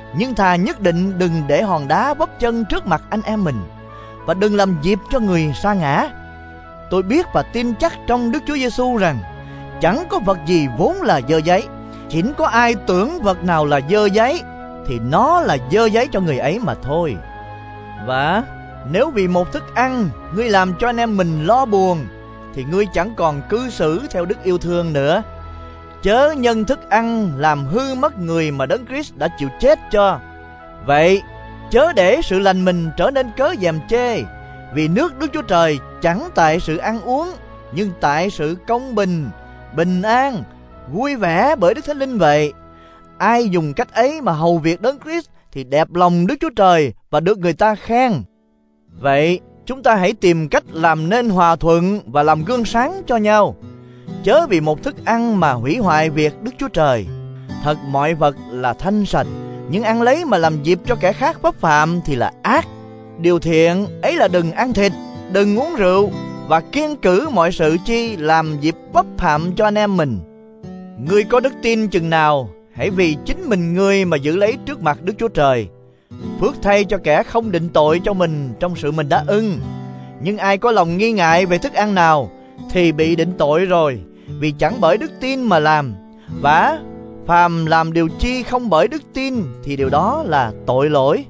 Nhưng thà nhất định đừng để hòn đá vấp chân trước mặt anh em mình, và đừng làm dịp cho người sa ngã. Tôi biết và tin chắc trong Đức Chúa Giêsu rằng chẳng có vật gì vốn là dơ giấy. Chỉ có ai tưởng vật nào là dơ giấy thì nó là dơ giấy cho người ấy mà thôi. Và nếu vì một thức ăn ngươi làm cho anh em mình lo buồn, thì ngươi chẳng còn cư xử theo đức yêu thương nữa. Chớ nhân thức ăn làm hư mất người mà Đấng Christ đã chịu chết cho. Vậy chớ để sự lành mình trở nên cớ dèm chê, vì nước Đức Chúa Trời chẳng tại sự ăn uống, nhưng tại sự công bình, bình an, vui vẻ bởi Đức Thánh Linh vậy. Ai dùng cách ấy mà hầu việc Đấng Christ thì đẹp lòng Đức Chúa Trời và được người ta khen. Vậy chúng ta hãy tìm cách làm nên hòa thuận và làm gương sáng cho nhau. Chớ vì một thức ăn mà hủy hoại việc Đức Chúa Trời. Thật mọi vật là thanh sạch, nhưng ăn lấy mà làm dịp cho kẻ khác vấp phạm thì là ác. Điều thiện ấy là đừng ăn thịt, đừng uống rượu, và kiêng cữ mọi sự chi làm dịp vấp phạm cho anh em mình. Ngươi có đức tin chừng nào, hãy vì chính mình ngươi mà giữ lấy trước mặt Đức Chúa Trời. Phước thay cho kẻ không định tội cho mình trong sự mình đã ưng. Nhưng ai có lòng nghi ngại về thức ăn nào thì bị định tội rồi, vì chẳng bởi đức tin mà làm. Vả, phàm làm điều chi không bởi đức tin thì điều đó là tội lỗi.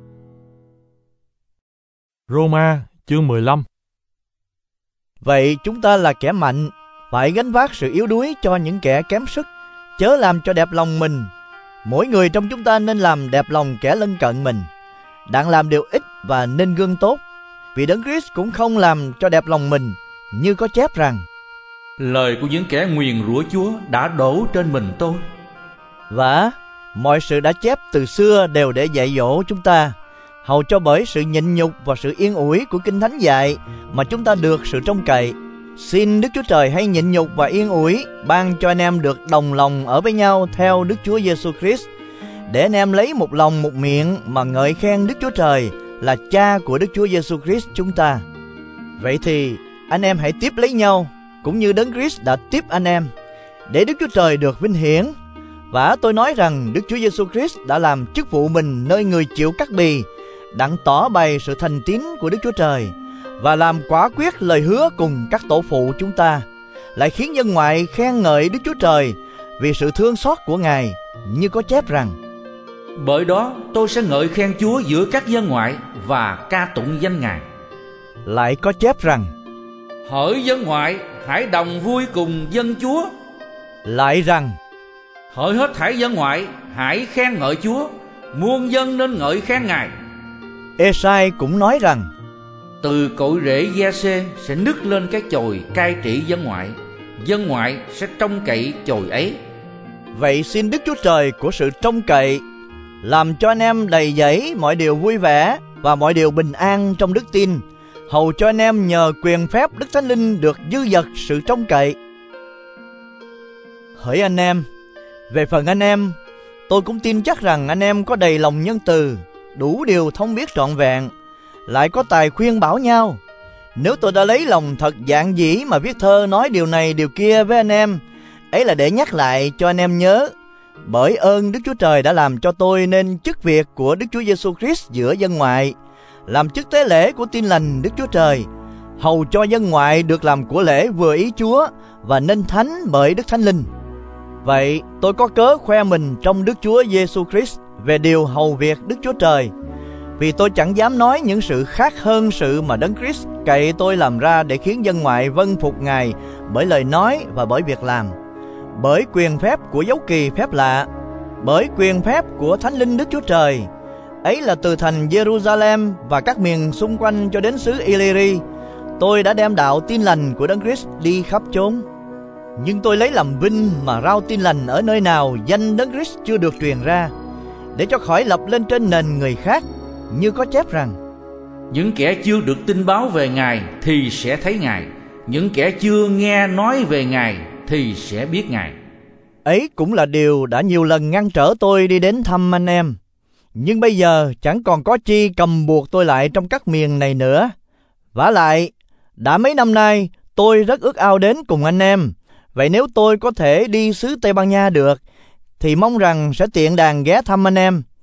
Roma chương mười lăm. Vậy chúng ta là kẻ mạnh, phải gánh vác sự yếu đuối cho những kẻ kém sức, chớ làm cho đẹp lòng mình. Mỗi người trong chúng ta nên làm đẹp lòng kẻ lân cận mình, đặng làm điều ích và nên gương tốt. Vì Đấng Christ cũng không làm cho đẹp lòng mình, như có chép rằng: lời của những kẻ nguyền rủa Chúa đã đổ trên mình tôi. Và mọi sự đã chép từ xưa đều để dạy dỗ chúng ta, hầu cho bởi sự nhịn nhục và sự yên ủi của Kinh Thánh dạy mà chúng ta được sự trông cậy. Xin Đức Chúa Trời hãy nhịn nhục và yên ủi ban cho anh em được đồng lòng ở với nhau theo Đức Chúa Giêsu Christ, để anh em lấy một lòng một miệng mà ngợi khen Đức Chúa Trời là Cha của Đức Chúa Giêsu Christ chúng ta. Vậy thì anh em hãy tiếp lấy nhau, cũng như Đấng Christ đã tiếp anh em, để Đức Chúa Trời được vinh hiển. Và tôi nói rằng Đức Chúa Giêsu Christ đã làm chức vụ mình nơi người chịu cắt bì, đặng tỏ bày sự thành tín của Đức Chúa Trời, và làm quả quyết lời hứa cùng các tổ phụ chúng ta, lại khiến dân ngoại khen ngợi Đức Chúa Trời vì sự thương xót của Ngài, như có chép rằng: bởi đó tôi sẽ ngợi khen Chúa giữa các dân ngoại và ca tụng danh Ngài. Lại có chép rằng: hỡi dân ngoại, hãy đồng vui cùng dân Chúa. Lại rằng: hỡi hết thảy dân ngoại, hãy khen ngợi Chúa, muôn dân nên ngợi khen Ngài. Ê-sai cũng nói rằng: từ cội rễ Giê-xê sẽ nứt lên cái chồi cai trị dân ngoại, dân ngoại sẽ trông cậy chồi ấy. Vậy xin Đức Chúa Trời của sự trông cậy làm cho anh em đầy dẫy mọi điều vui vẻ và mọi điều bình an trong đức tin, hầu cho anh em nhờ quyền phép Đức Thánh Linh được dư dật sự trông cậy. Hỡi anh em, về phần anh em, tôi cũng tin chắc rằng anh em có đầy lòng nhân từ, đủ điều thông biết trọn vẹn, lại có tài khuyên bảo nhau. Nếu tôi đã lấy lòng thật dạn dĩ mà viết thơ nói điều này điều kia với anh em, ấy là để nhắc lại cho anh em nhớ, bởi ơn Đức Chúa Trời đã làm cho tôi nên chức việc của Đức Chúa Giêsu Christ giữa dân ngoại, làm chức tế lễ của tin lành Đức Chúa Trời, hầu cho dân ngoại được làm của lễ vừa ý Chúa và nên thánh bởi Đức Thánh Linh. Vậy tôi có cớ khoe mình trong Đức Chúa Giêsu Christ về điều hầu việc Đức Chúa Trời, vì tôi chẳng dám nói những sự khác hơn sự mà Đấng Christ cậy tôi làm ra để khiến dân ngoại vâng phục Ngài bởi lời nói và bởi việc làm, bởi quyền phép của dấu kỳ phép lạ, bởi quyền phép của Thánh Linh Đức Chúa Trời. Ấy là từ thành Jerusalem và các miền xung quanh cho đến xứ Illyri, tôi đã đem đạo tin lành của Đấng Christ đi khắp chốn. Nhưng tôi lấy làm vinh mà rao tin lành ở nơi nào danh Đấng Christ chưa được truyền ra, để cho khỏi lập lên trên nền người khác, như có chép rằng: những kẻ chưa được tin báo về Ngài thì sẽ thấy Ngài, những kẻ chưa nghe nói về Ngài thì sẽ biết Ngài. Ấy cũng là điều đã nhiều lần ngăn trở tôi đi đến thăm anh em. Nhưng bây giờ chẳng còn có chi cầm buộc tôi lại trong các miền này nữa. Vả lại, đã mấy năm nay tôi rất ước ao đến cùng anh em. Vậy nếu tôi có thể đi xứ Tây Ban Nha được, thì mong rằng sẽ tiện đàng ghé thăm anh em.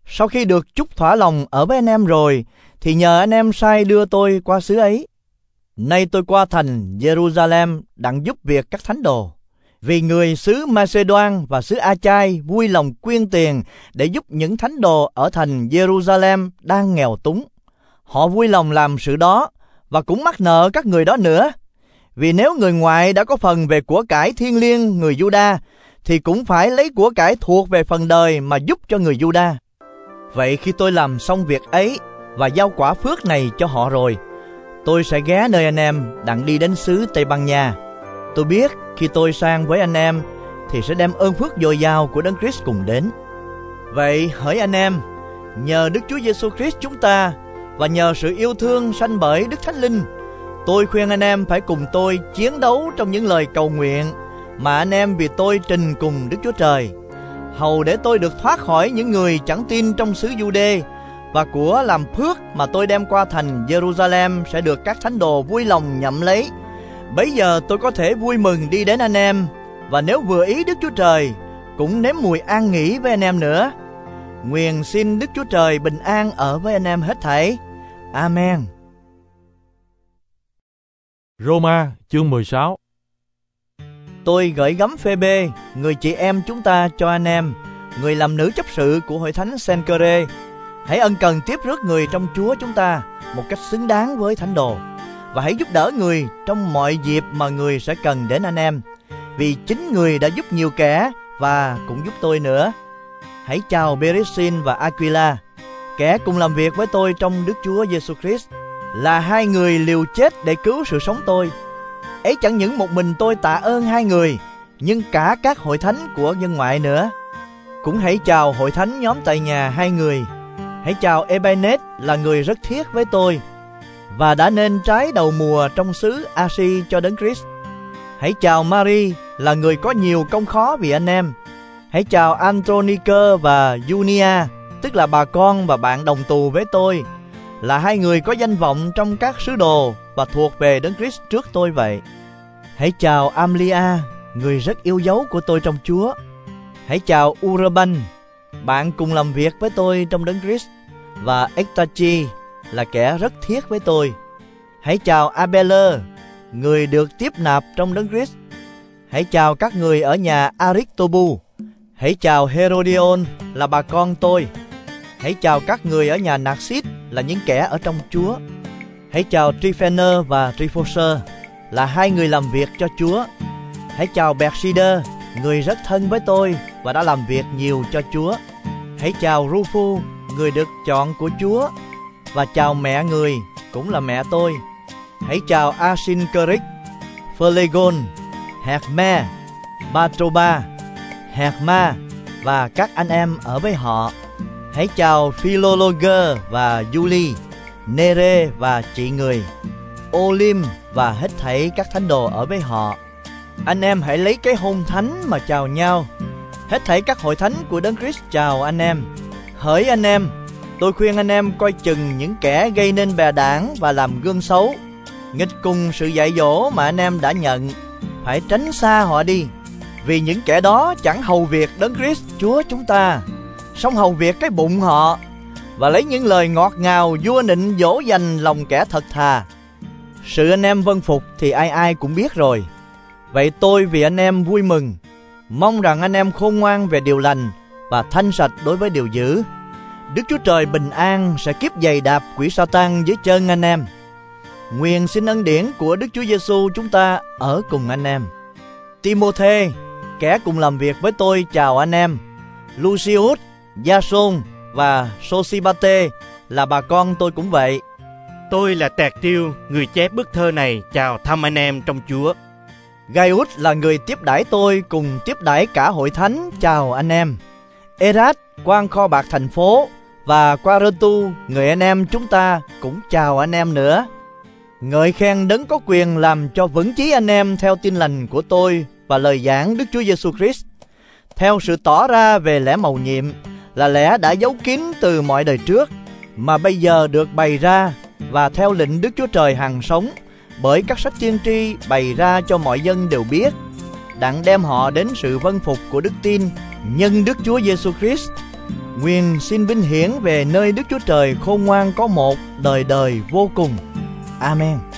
Sau khi được chúc thỏa lòng ở với anh em rồi, thì nhờ anh em sai đưa tôi qua xứ ấy. Nay tôi qua thành Jerusalem đặng giúp việc các thánh đồ, vì người xứ Macedoan và xứ Achai vui lòng quyên tiền để giúp những thánh đồ ở thành Jerusalem đang nghèo túng. Họ vui lòng làm sự đó và cũng mắc nợ các người đó nữa. Vì nếu người ngoại đã có phần về của cải thiêng liêng người Giu-đa, thì cũng phải lấy của cải thuộc về phần đời mà giúp cho người Giu-đa. Vậy khi tôi làm xong việc ấy và giao quả phước này cho họ rồi, tôi sẽ ghé nơi anh em đặng đi đến xứ Tây Ban Nha. Tôi biết khi tôi sang với anh em thì sẽ đem ơn phước dồi dào của Đấng Christ cùng đến. Vậy hỡi anh em, nhờ Đức Chúa Giêsu Christ chúng ta và nhờ sự yêu thương sanh bởi Đức Thánh Linh, tôi khuyên anh em phải cùng tôi chiến đấu trong những lời cầu nguyện mà anh em vì tôi trình cùng Đức Chúa Trời, hầu để tôi được thoát khỏi những người chẳng tin trong xứ Giu-đê, và của làm phước mà tôi đem qua thành Jerusalem sẽ được các thánh đồ vui lòng nhậm lấy. Bấy giờ tôi có thể vui mừng đi đến anh em, và nếu vừa ý Đức Chúa Trời, cũng nếm mùi an nghỉ với anh em nữa. Nguyện xin Đức Chúa Trời bình an ở với anh em hết thảy. Amen. Roma chương mười sáu. Tôi gửi gắm Phê-bê, người chị em chúng ta cho anh em, người làm nữ chấp sự của hội thánh Cenchreae. Hãy ân cần tiếp rước người trong Chúa chúng ta một cách xứng đáng với thánh đồ, và hãy giúp đỡ người trong mọi dịp mà người sẽ cần đến anh em, vì chính người đã giúp nhiều kẻ và cũng giúp tôi nữa. Hãy chào Peresin và Aquila, kẻ cùng làm việc với tôi trong Đức Chúa Giêsu Christ, là hai người liều chết để cứu sự sống tôi. Ấy chẳng những một mình tôi tạ ơn hai người, nhưng cả các hội thánh của dân ngoại nữa. Cũng hãy chào hội thánh nhóm tại nhà hai người. Hãy chào Epaenes, là người rất thiết với tôi và đã nên trái đầu mùa trong xứ Asi cho Đấng Christ. Hãy chào Mary, là người có nhiều công khó vì anh em. Hãy chào Andronicơ và Junia, tức là bà con và bạn đồng tù với tôi, là hai người có danh vọng trong các sứ đồ và thuộc về Đấng Christ trước tôi vậy. Hãy chào Amlia, người rất yêu dấu của tôi trong Chúa. Hãy chào Urban, bạn cùng làm việc với tôi trong Đấng Christ, và Ectachi, là kẻ rất thiết với tôi. Hãy chào Abele, người được tiếp nạp trong Đấng Christ. Hãy chào các người ở nhà Aristobu. Hãy chào Herodion, là bà con tôi. Hãy chào các người ở nhà Narcis, là những kẻ ở trong Chúa. Hãy chào Tryphaena và Tryphosa, là hai người làm việc cho Chúa. Hãy chào Persider, người rất thân với tôi và đã làm việc nhiều cho Chúa. Hãy chào Rufus, người được chọn của Chúa, và chào mẹ người, cũng là mẹ tôi. Hãy chào Asyncritus, Phlegon, Herme, Patroba, Herma và các anh em ở với họ. Hãy chào Philologer và Julie, Nere và chị người, Olim và hết thảy các thánh đồ ở với họ. Anh em hãy lấy cái hôn thánh mà chào nhau. Hết thảy các hội thánh của Đấng Christ chào anh em. Hỡi anh em, tôi khuyên anh em coi chừng những kẻ gây nên bè đảng và làm gương xấu, nghịch cùng sự dạy dỗ mà anh em đã nhận. Phải tránh xa họ đi, vì những kẻ đó chẳng hầu việc Đấng Christ Chúa chúng ta, song hầu việc cái bụng họ, và lấy những lời ngọt ngào vua nịnh dỗ dành lòng kẻ thật thà. Sự anh em vâng phục thì ai ai cũng biết rồi. Vậy tôi vì anh em vui mừng, mong rằng anh em khôn ngoan về điều lành và thanh sạch đối với điều dữ. Đức Chúa Trời bình an sẽ kiếp giày đạp quỷ Sa-tan dưới chân anh em. Nguyện xin ân điển của Đức Chúa Giêsu chúng ta ở cùng anh em. Timôthê, kẻ cùng làm việc với tôi chào anh em. Lucius, Gia-sôn và Sosibate, là bà con tôi cũng vậy. Tôi là Tẹt Tiêu, người chép bức thơ này, chào thăm anh em trong Chúa. Gaius là người tiếp đãi tôi cùng tiếp đãi cả hội thánh chào anh em. Erat, quan kho bạc thành phố, và Quartu, người anh em chúng ta cũng chào anh em nữa. Ngợi khen Đấng có quyền làm cho vững chí anh em theo tin lành của tôi và lời giảng Đức Chúa Giêsu Christ, theo sự tỏ ra về lẽ mầu nhiệm, là lẽ đã giấu kín từ mọi đời trước, mà bây giờ được bày ra, và theo lệnh Đức Chúa Trời hằng sống, bởi các sách tiên tri bày ra cho mọi dân đều biết, đặng đem họ đến sự vâng phục của đức tin nhân Đức Chúa Giêsu Christ, Nguyện xin vinh hiển về nơi Đức Chúa Trời khôn ngoan có một, đời đời vô cùng. Amen.